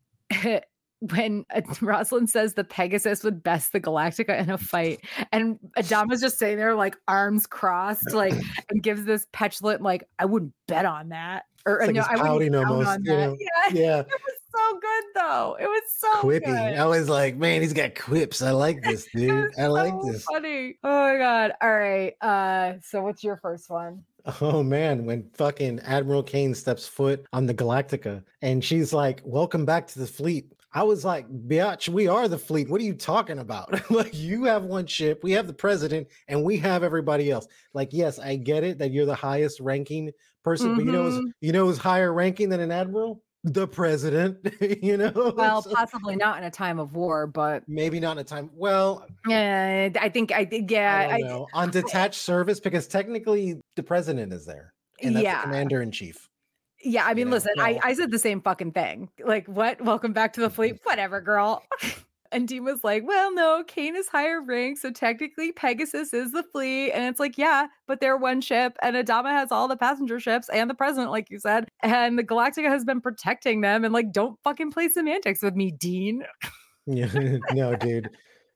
Speaker 1: When uh, Rosalind says the Pegasus would best the Galactica in a fight, and Adama's just sitting there like arms crossed, like, and gives this petulant like, "I wouldn't bet on that," or
Speaker 2: It's like
Speaker 1: no,
Speaker 2: he's
Speaker 1: I wouldn't
Speaker 2: pouting
Speaker 1: count
Speaker 2: almost,
Speaker 1: on
Speaker 2: you
Speaker 1: that.
Speaker 2: know?
Speaker 1: Yeah,
Speaker 2: Yeah.
Speaker 1: it was so good though. It was so
Speaker 2: Quippy.
Speaker 1: good.
Speaker 2: I was like, man, he's got quips. I like this,
Speaker 1: It
Speaker 2: dude.
Speaker 1: was
Speaker 2: I like
Speaker 1: so
Speaker 2: this.
Speaker 1: funny. Oh my god. All right. Uh so what's your first one?
Speaker 2: Oh man, when fucking Admiral Kane steps foot on the Galactica and she's like, welcome back to the fleet. I was like, bitch, we are the fleet. What are you talking about? Like, you have one ship, we have the president, and we have everybody else. Like, yes, I get it that you're the highest ranking person, but you know, who's,
Speaker 1: Mhm.
Speaker 2: you know, who's higher ranking than an admiral? The president, you know?
Speaker 1: Well,
Speaker 2: So
Speaker 1: possibly not in a time of war, but
Speaker 2: maybe not in a time. Well,
Speaker 1: yeah, I think I think yeah,
Speaker 2: I don't know. On detached service, because technically the president is there, and that's
Speaker 1: yeah.
Speaker 2: the commander in chief.
Speaker 1: Yeah, I mean,
Speaker 2: know,
Speaker 1: listen, I,
Speaker 2: so-
Speaker 1: I said the same fucking thing. Like, what? Welcome back to the fleet. Whatever, girl. And Dean was like, well, no, Kane is higher rank, so technically Pegasus is the fleet. And it's like, yeah, but they're one ship, and Adama has all the passenger ships and the president, like you said. And the Galactica has been protecting them. And like, don't fucking play semantics with me, Dean.
Speaker 2: Yeah, no, dude.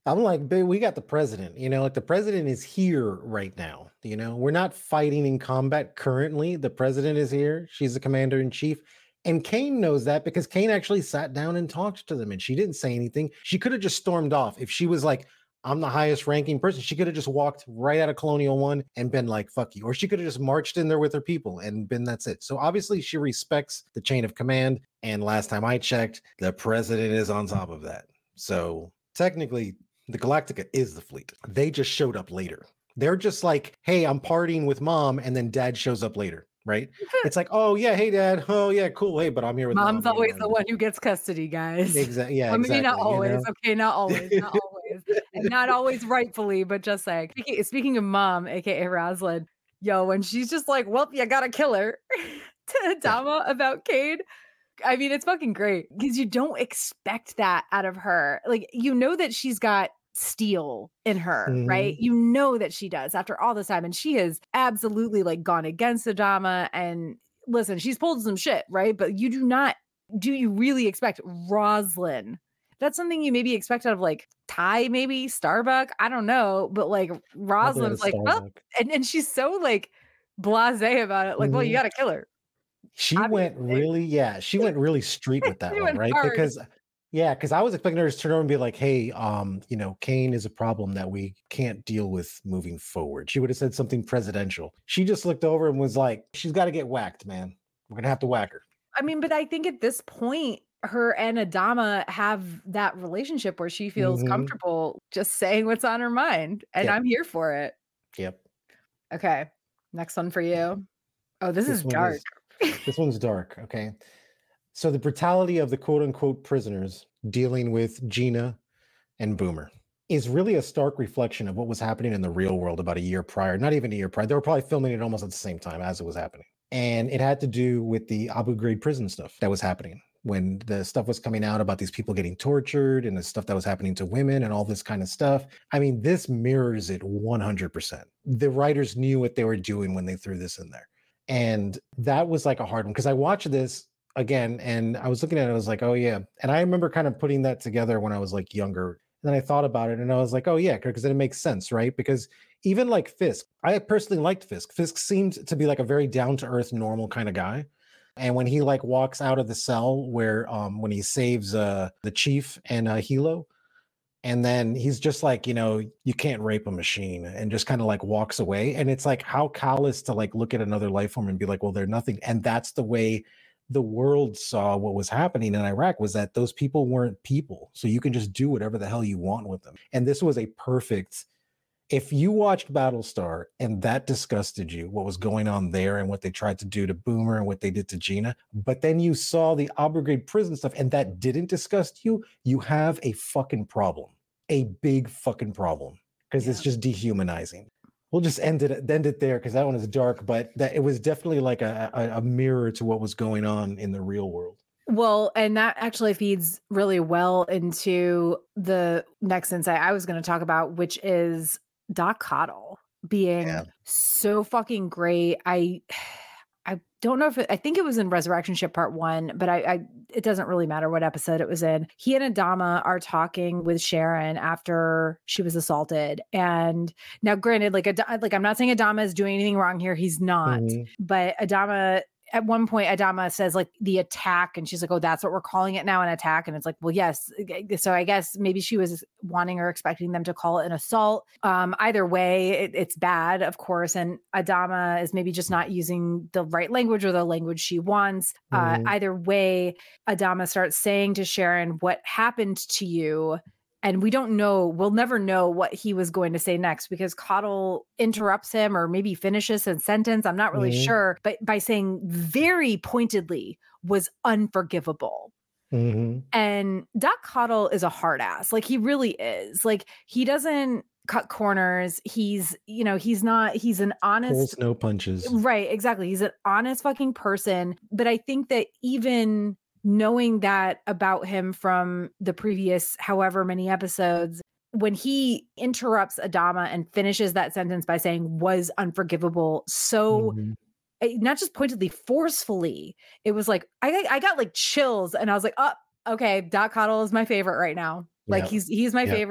Speaker 2: I'm like, babe, we got the president, you know, like the president is here right now. You know, we're not fighting in combat currently. The president is here. She's the commander in chief. And Kane knows that because Kane actually sat down and talked to them and she didn't say anything. She could have just stormed off. If she was like, I'm the highest ranking person, she could have just walked right out of Colonial One and been like, fuck you. Or she could have just marched in there with her people and been that's it. So obviously she respects the chain of command. And last time I checked, the president is on top of that. So technically, the Galactica is the fleet. They just showed up later. They're just like, hey, I'm partying with mom, and then dad shows up later, right? It's like, oh yeah, hey dad, oh yeah, cool, hey, but I'm here with
Speaker 1: mom's
Speaker 2: mom,
Speaker 1: always
Speaker 2: you know?
Speaker 1: the one who gets custody, guys.
Speaker 2: Exactly. Yeah,
Speaker 1: Well, maybe
Speaker 2: exactly.
Speaker 1: not always.
Speaker 2: You know?
Speaker 1: Okay, not always, not always, and not always rightfully, but just like speaking, speaking of mom, aka Roslyn, yo, when she's just like, well, you gotta kill her to Adama about Cade. I mean, it's fucking great because you don't expect that out of her. Like, you know that she's got steel in her,
Speaker 2: Mhm.
Speaker 1: right? You know that she does after all this time. And she has absolutely like gone against Adama. And listen, she's pulled some shit, right? But you do not, do you really expect Roslyn? That's something you maybe expect out of like Ty, maybe Starbuck. I don't know. But like Roslyn's like, well,
Speaker 2: Starbuck.
Speaker 1: and, and she's so like blasé about it. Like, well, you
Speaker 2: Mhm.
Speaker 1: got to kill her.
Speaker 2: She went
Speaker 1: Obviously.
Speaker 2: really, yeah, she went really street with that
Speaker 1: She
Speaker 2: one,
Speaker 1: went
Speaker 2: right?
Speaker 1: hard.
Speaker 2: Because yeah, because I was expecting her to turn over and be like, hey, um, you know, Kane is a problem that we can't deal with moving forward. She would have said something presidential. She just looked over and was like, she's got to get whacked, man. We're gonna have to whack her.
Speaker 1: I mean, but I think at this point, her and Adama have that relationship where she feels
Speaker 2: Mhm.
Speaker 1: comfortable just saying what's on her mind. And
Speaker 2: Yep.
Speaker 1: I'm here for it.
Speaker 2: Yep.
Speaker 1: Okay. Next one for you. Oh, this,
Speaker 2: This
Speaker 1: is
Speaker 2: one
Speaker 1: dark.
Speaker 2: is this one's dark. Okay. So the brutality of the quote unquote prisoners dealing with Gina and Boomer is really a stark reflection of what was happening in the real world about a year prior, not even a year prior. They were probably filming it almost at the same time as it was happening. And it had to do with the Abu Ghraib prison stuff that was happening when the stuff was coming out about these people getting tortured and the stuff that was happening to women and all this kind of stuff. I mean, this mirrors it one hundred percent. The writers knew what they were doing when they threw this in there. And that was like a hard one because I watched this again and I was looking at it, I was like, oh yeah. And I remember kind of putting that together when I was like younger. And then I thought about it and I was like, oh yeah, because then it makes sense, right? Because even like Fisk, I personally liked Fisk. Fisk seemed to be like a very down-to-earth, normal kind of guy. And when he like walks out of the cell where um when he saves uh the chief and uh Hilo, and then he's just like, you know, you can't rape a machine and just kind of like walks away. And it's like how callous to like look at another life form and be like, well, they're nothing. And that's the way the world saw what was happening in Iraq, was that those people weren't people. So you can just do whatever the hell you want with them. And this was a perfect, if you watched Battlestar and that disgusted you, what was going on there and what they tried to do to Boomer and what they did to Gina, but then you saw the Abu Ghraib prison stuff and that didn't disgust you, you have a fucking problem, a big fucking problem, because
Speaker 1: Yeah.
Speaker 2: it's just dehumanizing. We'll just end it end it there because that one is dark, but that it was definitely like a, a, a mirror to what was going on in the real world.
Speaker 1: Well, and that actually feeds really well into the next insight I was going to talk about, which is Doc Cottle being
Speaker 2: Yeah.
Speaker 1: so fucking great. I I don't know if it, I think it was in Resurrection Ship Part One, but I, I it doesn't really matter what episode it was in. He and Adama are talking with Sharon after she was assaulted, and now, granted, like Ad- like I'm not saying Adama is doing anything wrong here. He's not,
Speaker 2: Mhm.
Speaker 1: but Adama. At one point, Adama says like the attack, and she's like, "Oh, that's what we're calling it now, an attack." And it's like, well, yes. So I guess maybe she was wanting or expecting them to call it an assault. Um, either way, it, it's bad, of course. And Adama is maybe just not using the right language or the language she wants. Uh,
Speaker 2: Mhm.
Speaker 1: either way, Adama starts saying to Sharon, "What happened to you?" And we don't know, we'll never know what he was going to say next because Cottle interrupts him or maybe finishes his sentence. I'm not really
Speaker 2: Mhm.
Speaker 1: sure, but by saying very pointedly was unforgivable.
Speaker 2: Mhm.
Speaker 1: And Doc Cottle is a hard ass. Like he really is. Like he doesn't cut corners. He's, you know, he's not, he's an honest,
Speaker 2: Pulls no punches.
Speaker 1: right, exactly. He's an honest fucking person. But I think that even knowing that about him from the previous however many episodes, when he interrupts Adama and finishes that sentence by saying was unforgivable, so
Speaker 2: Mhm.
Speaker 1: eh, not just pointedly, forcefully, it was like I, I got like chills and I was like, oh, okay, Doc Cottle is my favorite right now. Like
Speaker 2: Yep.
Speaker 1: he's he's my
Speaker 2: Yep.
Speaker 1: favorite.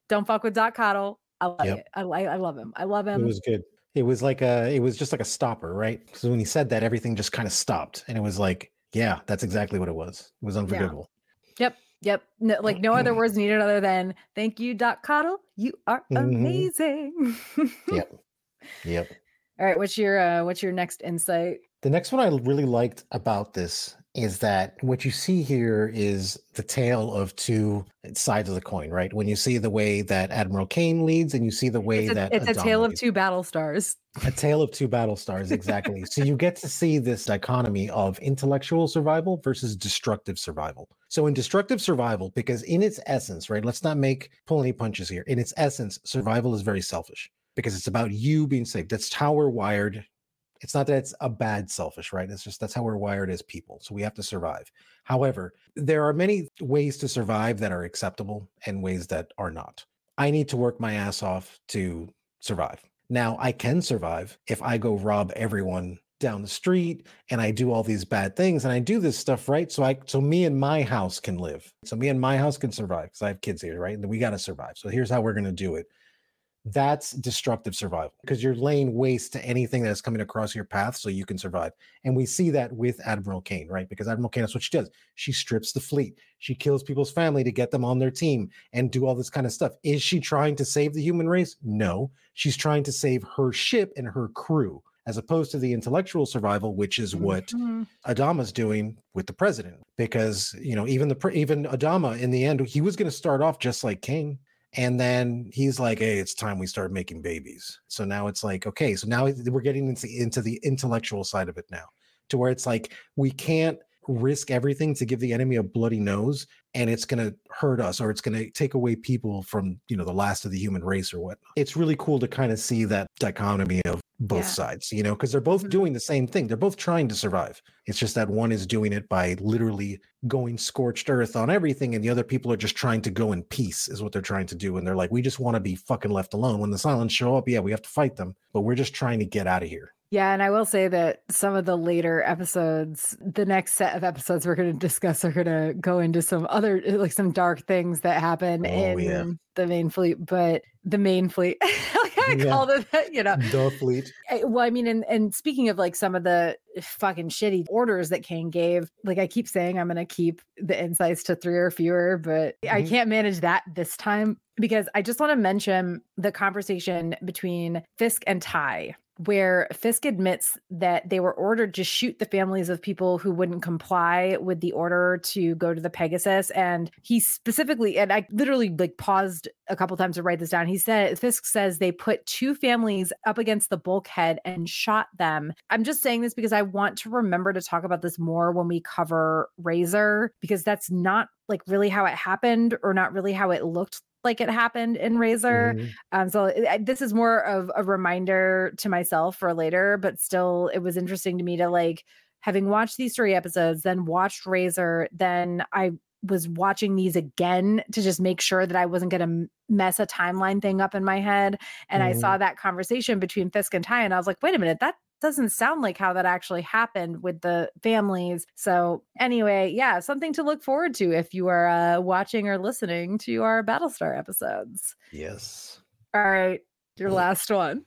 Speaker 1: Don't fuck with Doc Coddle. I love
Speaker 2: Yep.
Speaker 1: it. I, I I love him. I love
Speaker 2: It
Speaker 1: him.
Speaker 2: was good. It was like a, it was just like a stopper, right? Because when he said that, everything just kind of stopped. And it was like, yeah, that's exactly what it was. It was unforgivable.
Speaker 1: Yep. Yep. No, like no other words needed other than thank you, Doc Coddle. You are
Speaker 2: Mhm.
Speaker 1: amazing.
Speaker 2: Yep. Yep.
Speaker 1: All right. What's your uh what's your next insight?
Speaker 2: The next one I really liked about this is that what you see here is the tale of two sides of the coin, right? When you see the way that Admiral Kane leads and you see the way
Speaker 1: It's a,
Speaker 2: that
Speaker 1: it's a
Speaker 2: Adama
Speaker 1: tale of
Speaker 2: leads.
Speaker 1: two battle stars.
Speaker 2: A tale of two battle stars, exactly. So you get to see this dichotomy of intellectual survival versus destructive survival. So in destructive survival, because in its essence, right, let's not make pull any punches here. In its essence, survival is very selfish because it's about you being safe. That's how we're wired. It's not that it's a bad selfish, right? It's just that's how we're wired as people. So we have to survive. However, there are many ways to survive that are acceptable and ways that are not. I need to work my ass off to survive. Now, I can survive if I go rob everyone down the street and I do all these bad things and I do this stuff, right? So I so me and my house can live. So me and my house can survive because I have kids here, right? And we got to survive. So here's how we're going to do it. That's destructive survival because you're laying waste to anything that's coming across your path so you can survive. And we see that with Admiral Kane, right? Because Admiral Kane, that's what she does. She strips the fleet. She kills people's family to get them on their team and do all this kind of stuff. Is she trying to save the human race? No. She's trying to save her ship and her crew, as opposed to the intellectual survival, which is what
Speaker 1: Mhm.
Speaker 2: Adama's doing with the president. Because, you know, even the even Adama in the end, he was going to start off just like Kane. And then he's like, hey, it's time we start making babies. So now it's like, okay, so now we're getting into, into the intellectual side of it now, to where it's like, we can't risk everything to give the enemy a bloody nose and it's going to hurt us or it's going to take away people from, you know, the last of the human race or whatnot. It's really cool to kind of see that dichotomy of both
Speaker 1: Yeah.
Speaker 2: sides, you know, because they're both
Speaker 1: Mhm.
Speaker 2: doing the same thing. They're both trying to survive. It's just that one is doing it by literally going scorched earth on everything, and the other people are just trying to go in peace, is what they're trying to do. And they're like, we just want to be fucking left alone. When the Silence show up, yeah, we have to fight them, but we're just trying to get out of here.
Speaker 1: Yeah, and I will say that some of the later episodes, the next set of episodes we're going to discuss are going to go into some other, like some dark things that happen
Speaker 2: Oh,
Speaker 1: in
Speaker 2: yeah.
Speaker 1: the main fleet, but the main fleet, like I
Speaker 2: Yeah.
Speaker 1: called it that, you know.
Speaker 2: The fleet.
Speaker 1: I- Well, I mean, and, and speaking of like some of the fucking shitty orders that Kane gave, like I keep saying, I'm going to keep the insights to three or fewer, but I
Speaker 2: Mhm.
Speaker 1: can't manage that this time because I just want to mention the conversation between Fisk and Ty, where Fisk admits that they were ordered to shoot the families of people who wouldn't comply with the order to go to the Pegasus. And he specifically, and I literally like paused a couple times to write this down. He said, Fisk says they put two families up against the bulkhead and shot them. I'm just saying this because I want to remember to talk about this more when we cover Razor, because that's not like really how it happened or not really how it looked like it happened in Razor.
Speaker 2: Mhm.
Speaker 1: Um, so it, this is more of a reminder to myself for later, but still it was interesting to me to like, having watched these three episodes, then watched Razor, then I was watching these again to just make sure that I wasn't going to mess a timeline thing up in my head. And I saw that conversation between Fisk and Ty, and I was like, wait a minute, that doesn't sound like how that actually happened with the families. So anyway, yeah, something to look forward to if you are uh, watching or listening to our Battlestar episodes.
Speaker 2: Yes.
Speaker 1: All right, your last one.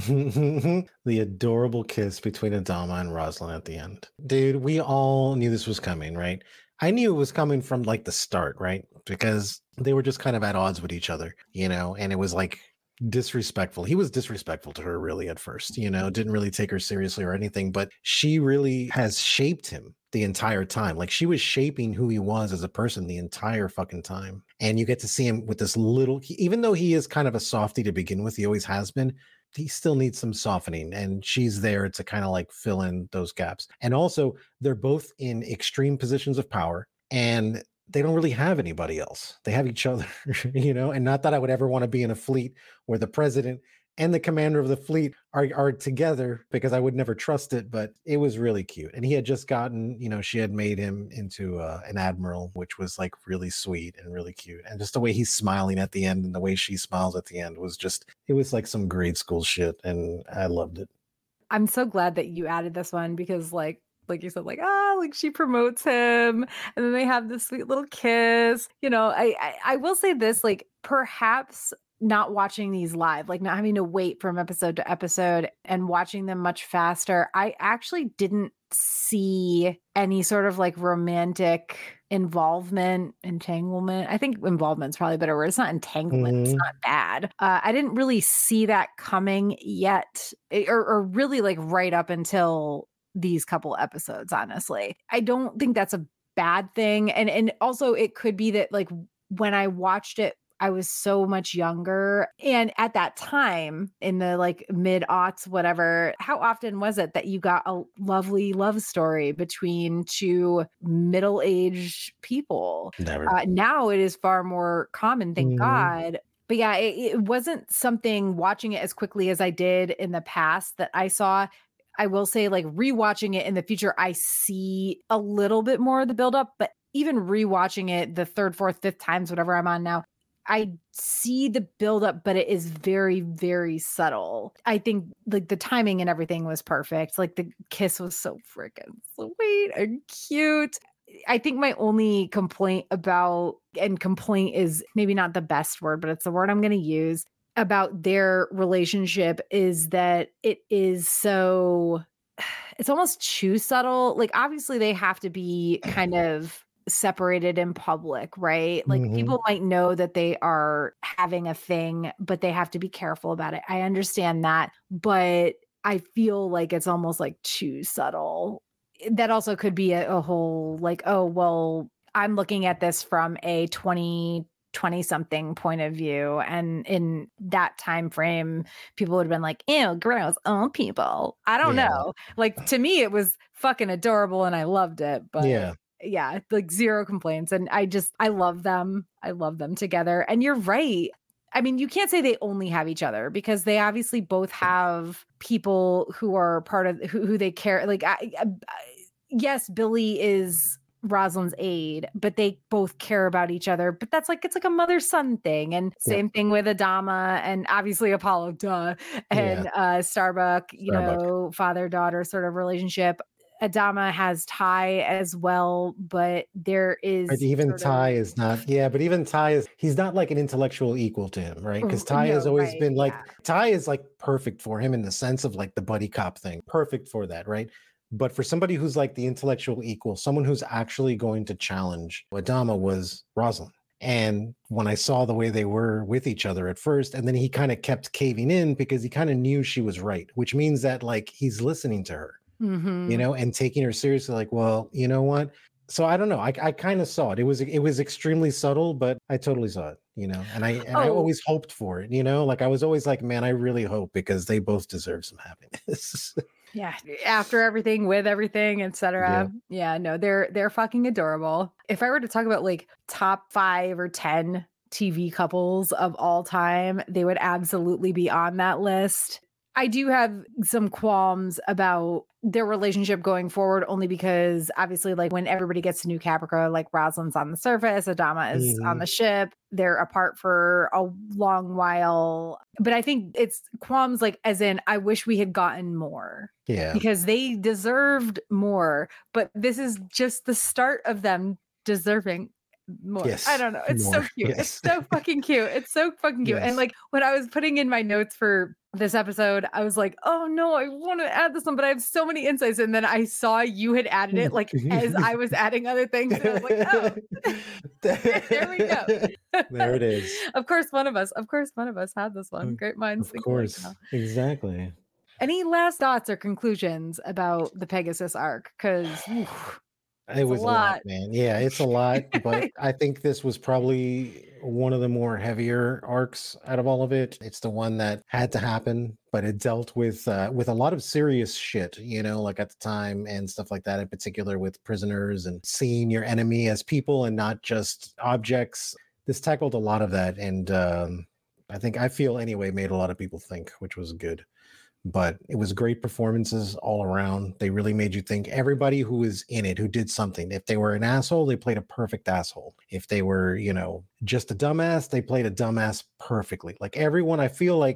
Speaker 2: The adorable kiss between Adama and Rosalind at the end. Dude, we all knew this was coming, right? I knew it was coming from like the start, right? Because they were just kind of at odds with each other, you know, and it was like disrespectful. He was disrespectful to her really at first, you know, didn't really take her seriously or anything, but she really has shaped him the entire time. Like she was shaping who he was as a person the entire fucking time. And you get to see him with this little, he, even though he is kind of a softie to begin with, he always has been, he still needs some softening, and she's there to kind of like fill in those gaps. And also they're both in extreme positions of power and they don't really have anybody else. They have each other, you know, and not that I would ever want to be in a fleet where the president and the commander of the fleet are, are together, because I would never trust it, but it was really cute. And he had just gotten, you know, she had made him into uh, an admiral, which was like really sweet and really cute. And just the way he's smiling at the end and the way she smiles at the end was just, it was like some grade school shit. And I loved it.
Speaker 1: I'm so glad that you added this one because like like you said, like, ah, like she promotes him, and then they have this sweet little kiss. You know, I, I I will say this, like perhaps not watching these live, like not having to wait from episode to episode and watching them much faster, I actually didn't see any sort of like romantic involvement, entanglement. I think involvement's probably a better word. It's not entanglement. It's
Speaker 2: Mhm.
Speaker 1: not bad. Uh, I didn't really see that coming yet, eh, or, or really like right up until these couple episodes, honestly. I don't think that's a bad thing. And and also it could be that like when I watched it, I was so much younger. And at that time in the like mid aughts, whatever, how often was it that you got a lovely love story between two middle aged people?
Speaker 2: Never.
Speaker 1: Uh, now it is far more common, thank
Speaker 2: Mhm.
Speaker 1: God. But yeah, it, it wasn't something watching it as quickly as I did in the past that I saw. I will say, like rewatching it in the future, I see a little bit more of the buildup, but even rewatching it the third, fourth, fifth times, whatever I'm on now, I see the buildup, but it is very, very subtle. I think like the timing and everything was perfect. Like the kiss was so freaking sweet and cute. I think my only complaint about, and complaint is maybe not the best word, but it's the word I'm going to use about their relationship, is that it is so, it's almost too subtle. Like obviously they have to be kind of separated in public, right? Like
Speaker 2: Mhm.
Speaker 1: people might know that they are having a thing, but they have to be careful about it. I understand that, but I feel like it's almost like too subtle. That also could be a, a whole like, oh, well, I'm looking at this from a twenty, twenty something point of view. And in that time frame, people would have been like, ew, gross, oh, people. I don't
Speaker 2: Yeah.
Speaker 1: know. Like to me, it was fucking adorable and I loved it. But
Speaker 2: Yeah.
Speaker 1: yeah, like zero complaints. And I just, I love them. I love them together. And you're right. I mean, you can't say they only have each other because they obviously both have people who are part of who, who they care. Like, I, I, yes, Billy is Rosalind's aide, but they both care about each other. But that's like, it's like a mother son thing. And same
Speaker 2: Yep.
Speaker 1: thing with Adama and obviously Apollo, duh, and
Speaker 2: Yeah.
Speaker 1: uh, Starbuck, you
Speaker 2: Starbuck.
Speaker 1: know, father daughter sort of relationship. Adama has Ty as well, but there is
Speaker 2: But even
Speaker 1: sort
Speaker 2: Ty
Speaker 1: of,
Speaker 2: is not, yeah, but even Ty is, he's not like an intellectual equal to him, right? Because
Speaker 1: R-
Speaker 2: Ty has
Speaker 1: no,
Speaker 2: always
Speaker 1: right,
Speaker 2: been like,
Speaker 1: yeah.
Speaker 2: Ty is like perfect for him in the sense of like the buddy cop thing, perfect for that, right? But for somebody who's like the intellectual equal, someone who's actually going to challenge Adama was Rosalind. And when I saw the way they were with each other at first, and then he kind of kept caving in because he kind of knew she was right, which means that like he's listening to her,
Speaker 1: Mhm.
Speaker 2: you know, and taking her seriously, like, well, you know what? So I don't know. I, I kind of saw it. It was it was extremely subtle, but I totally saw it, you know, and I and I
Speaker 1: Oh,
Speaker 2: always hoped for it, you know, like I was always like, man, I really hope because they both deserve some happiness.
Speaker 1: yeah. After everything, with everything, et
Speaker 2: Yeah.
Speaker 1: cetera. Yeah, no, they're they're fucking adorable. If I were to talk about like top five or ten T V couples of all time, they would absolutely be on that list. I do have some qualms about their relationship going forward, only because obviously, like when everybody gets to New Caprica, like Rosalind's on the surface, Adama is on
Speaker 2: Mhm.
Speaker 1: the ship. They're apart for a long while. But I think it's qualms like, as in, I wish we had gotten more
Speaker 2: Yeah.
Speaker 1: because they deserved more. But this is just the start of them deserving more.
Speaker 2: Yes.
Speaker 1: I don't know. It's so
Speaker 2: More.
Speaker 1: cute. It's
Speaker 2: Yes.
Speaker 1: so fucking cute. It's so fucking cute. And
Speaker 2: Yes.
Speaker 1: like when I was putting in my notes for this episode, I was like, oh no, I want to add this one, but I have so many insights. And then I saw you had added it like as I was adding other things. And I was like, oh, there we go.
Speaker 2: There it is.
Speaker 1: Of course, one of us, of course, one of us had this one.
Speaker 2: Of-
Speaker 1: Great minds
Speaker 2: Of
Speaker 1: think alike
Speaker 2: course.
Speaker 1: now.
Speaker 2: Exactly.
Speaker 1: Any last thoughts or conclusions about the Pegasus arc? Because
Speaker 2: It was a lot.
Speaker 1: lot.
Speaker 2: man. Yeah, it's a lot, but I think this was probably one of the more heavier arcs out of all of it. It's the one that had to happen, but it dealt with uh, with a lot of serious shit, you know, like at the time and stuff like that, in particular with prisoners and seeing your enemy as people and not just objects. This tackled a lot of that, and um, I think I feel anyway made a lot of people think, which was good. But it was great performances all around. They really made you think. Everybody who was in it, who did something, if they were an asshole, they played a perfect asshole. If they were, you know, just a dumbass, they played a dumbass perfectly. Like everyone, I feel like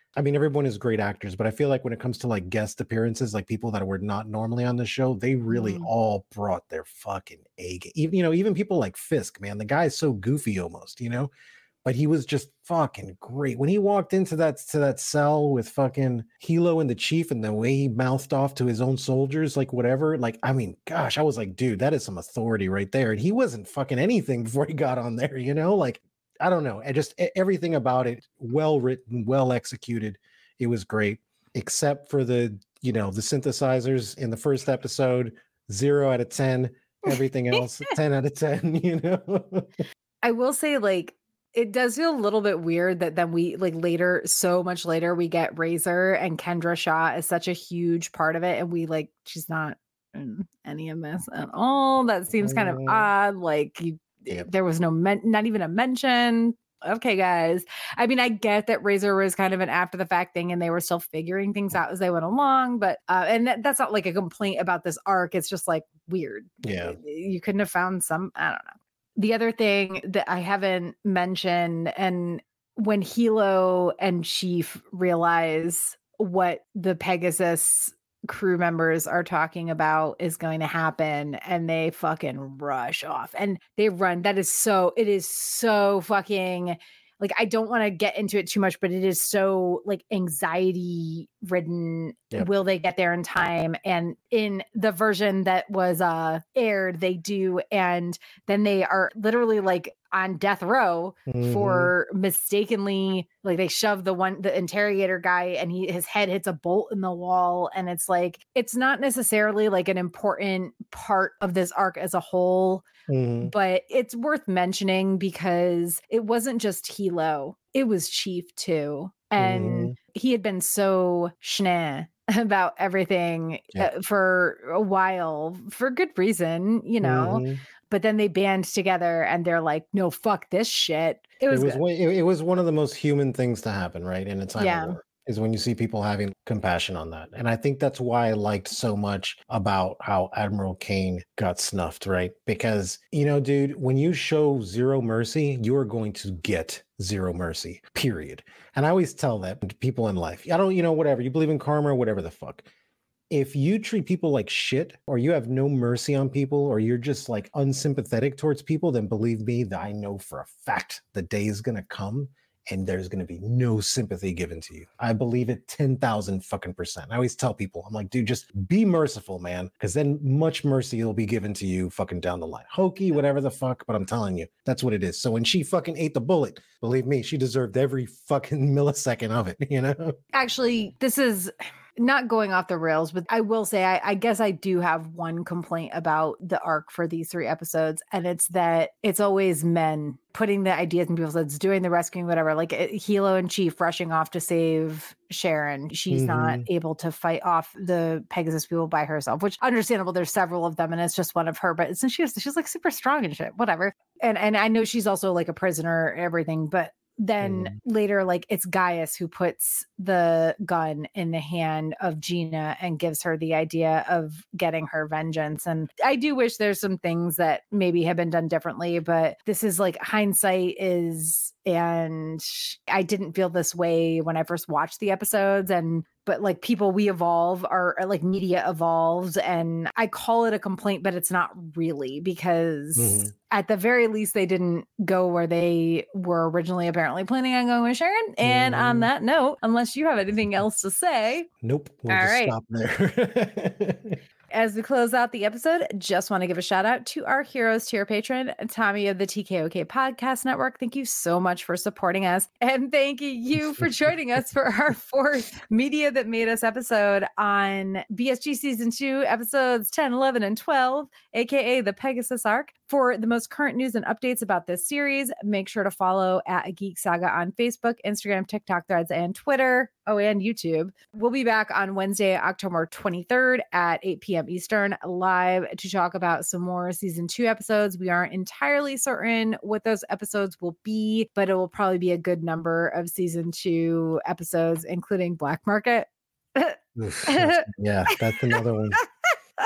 Speaker 2: I mean, everyone is great actors, but I feel like when it comes to like guest appearances, like people that were not normally on the show, they really
Speaker 1: Mm.
Speaker 2: all brought their fucking A game. Even, you know, even people like Fisk, man, the guy is so goofy almost, you know, but he was just fucking great. When he walked into that to that cell with fucking Hilo and the chief and the way he mouthed off to his own soldiers, like whatever, like, I mean, gosh, I was like, dude, that is some authority right there. And he wasn't fucking anything before he got on there, you know, like, I don't know. I just e- everything about it, well written, well executed. It was great, except for the, you know, the synthesizers in the first episode, zero out of ten. Everything else, ten out of ten, you know.
Speaker 1: I will say, like, it does feel a little bit weird that then we, like, later, so much later, we get Razor and Kendra Shaw is such a huge part of it. And we, like, she's not in any of this at all. That seems kind of
Speaker 2: Mm,
Speaker 1: odd. Like, you,
Speaker 2: Yep.
Speaker 1: there was no, men- not even a mention. Okay, guys. I mean, I get that Razor was kind of an after the fact thing and they were still figuring things out as they went along. But, uh, and that, that's not like a complaint about this arc. It's just like weird.
Speaker 2: Yeah.
Speaker 1: You couldn't have found some, I don't know. The other thing that I haven't mentioned, and when Hilo and Chief realize what the Pegasus crew members are talking about is going to happen, and they fucking rush off and they run. That is so, it is so fucking, like, I don't want to get into it too much, but it is so like anxiety ridden.
Speaker 2: Yep.
Speaker 1: Will they get there in time? And in the version that was uh aired, they do, and then they are literally like on death row
Speaker 2: Mhm.
Speaker 1: for mistakenly, like, they shove the one the interrogator guy and he his head hits a bolt in the wall, and it's like, it's not necessarily like an important part of this arc as a whole.
Speaker 2: Mhm.
Speaker 1: But it's worth mentioning because it wasn't just Hilo, it was Chief too. And
Speaker 2: Mhm.
Speaker 1: he had been so schneh about everything
Speaker 2: Yeah.
Speaker 1: uh, for a while for good reason, you know.
Speaker 2: Mhm.
Speaker 1: But then they band together and they're like, no, fuck this shit. It
Speaker 2: It
Speaker 1: was,
Speaker 2: was
Speaker 1: good.
Speaker 2: one- it, it was one of the most human things to happen, right? In a time
Speaker 1: Yeah.
Speaker 2: of war, is when you see people having compassion on that. And I think that's why I liked so much about how Admiral Kane got snuffed, right? Because, you know, dude, when you show zero mercy, you are going to get zero mercy, period. And I always tell that to people in life. I don't, you know, whatever, you believe in karma or whatever the fuck. If you treat people like shit, or you have no mercy on people, or you're just like unsympathetic towards people, then believe me, that I know for a fact the day is going to come and there's going to be no sympathy given to you. I believe it ten thousand fucking percent. I always tell people, I'm like, dude, just be merciful, man, because then much mercy will be given to you fucking down the line. Hokey, whatever the fuck, but I'm telling you, that's what it is. So when she fucking ate the bullet, believe me, she deserved every fucking millisecond of it, you know?
Speaker 1: actually, this is not going off the rails, but I will say, I, I guess I do have one complaint about the arc for these three episodes. And it's that it's always men putting the ideas in people's heads, doing the rescuing, whatever, like uh, Hilo and Chief rushing off to save Sharon. She's not
Speaker 2: Mhm.
Speaker 1: able to fight off the Pegasus people by herself, which understandable. There's several of them and it's just one of her, but since she's, she's like super strong and shit, whatever. And, and I know she's also like a prisoner, everything, but then
Speaker 2: Mhm.
Speaker 1: later, like, it's Gaius who puts the gun in the hand of Gina and gives her the idea of getting her vengeance. And I do wish there's some things that maybe have been done differently, but this is like hindsight is, and I didn't feel this way when I first watched the episodes. And but like people, we evolve, our like media evolves, and I call it a complaint, but it's not really, because
Speaker 2: Mhm.
Speaker 1: at the very least they didn't go where they were originally apparently planning on going with Sharon. And on
Speaker 2: Mhm.
Speaker 1: that note, unless you have anything else to say,
Speaker 2: Nope. We'll
Speaker 1: All
Speaker 2: just
Speaker 1: right.
Speaker 2: stop there.
Speaker 1: as we close out the episode, just want to give a shout out to our Heroes Tier patron, Tommy of the T K O K Podcast Network. Thank you so much for supporting us. And thank you for joining us for our fourth Media That Made Us episode on B S G Season two, episodes ten, eleven, and twelve, aka the Pegasus arc. For the most current news and updates about this series, make sure to follow at Geek Saga on Facebook, Instagram, TikTok, Threads, and Twitter. Oh, and YouTube. We'll be back on Wednesday, October twenty-third at eight p.m. Eastern, live to talk about some more season two episodes. We aren't entirely certain what those episodes will be, but it will probably be a good number of season two episodes, including Black Market.
Speaker 2: Oof, that's- yeah, that's another one.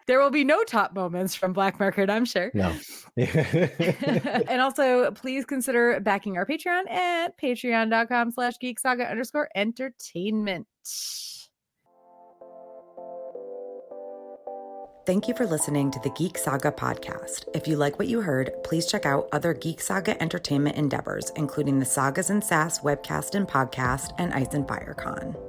Speaker 1: There will be no top moments from Black Market, I'm sure.
Speaker 2: No.
Speaker 1: And also, please consider backing our Patreon at patreon.com slash geek saga underscore entertainment.
Speaker 3: Thank you for listening to the Geek Saga podcast. If you like what you heard, please check out other Geek Saga entertainment endeavors, including the Sagas and Sass webcast and podcast and Ice and Fire Con.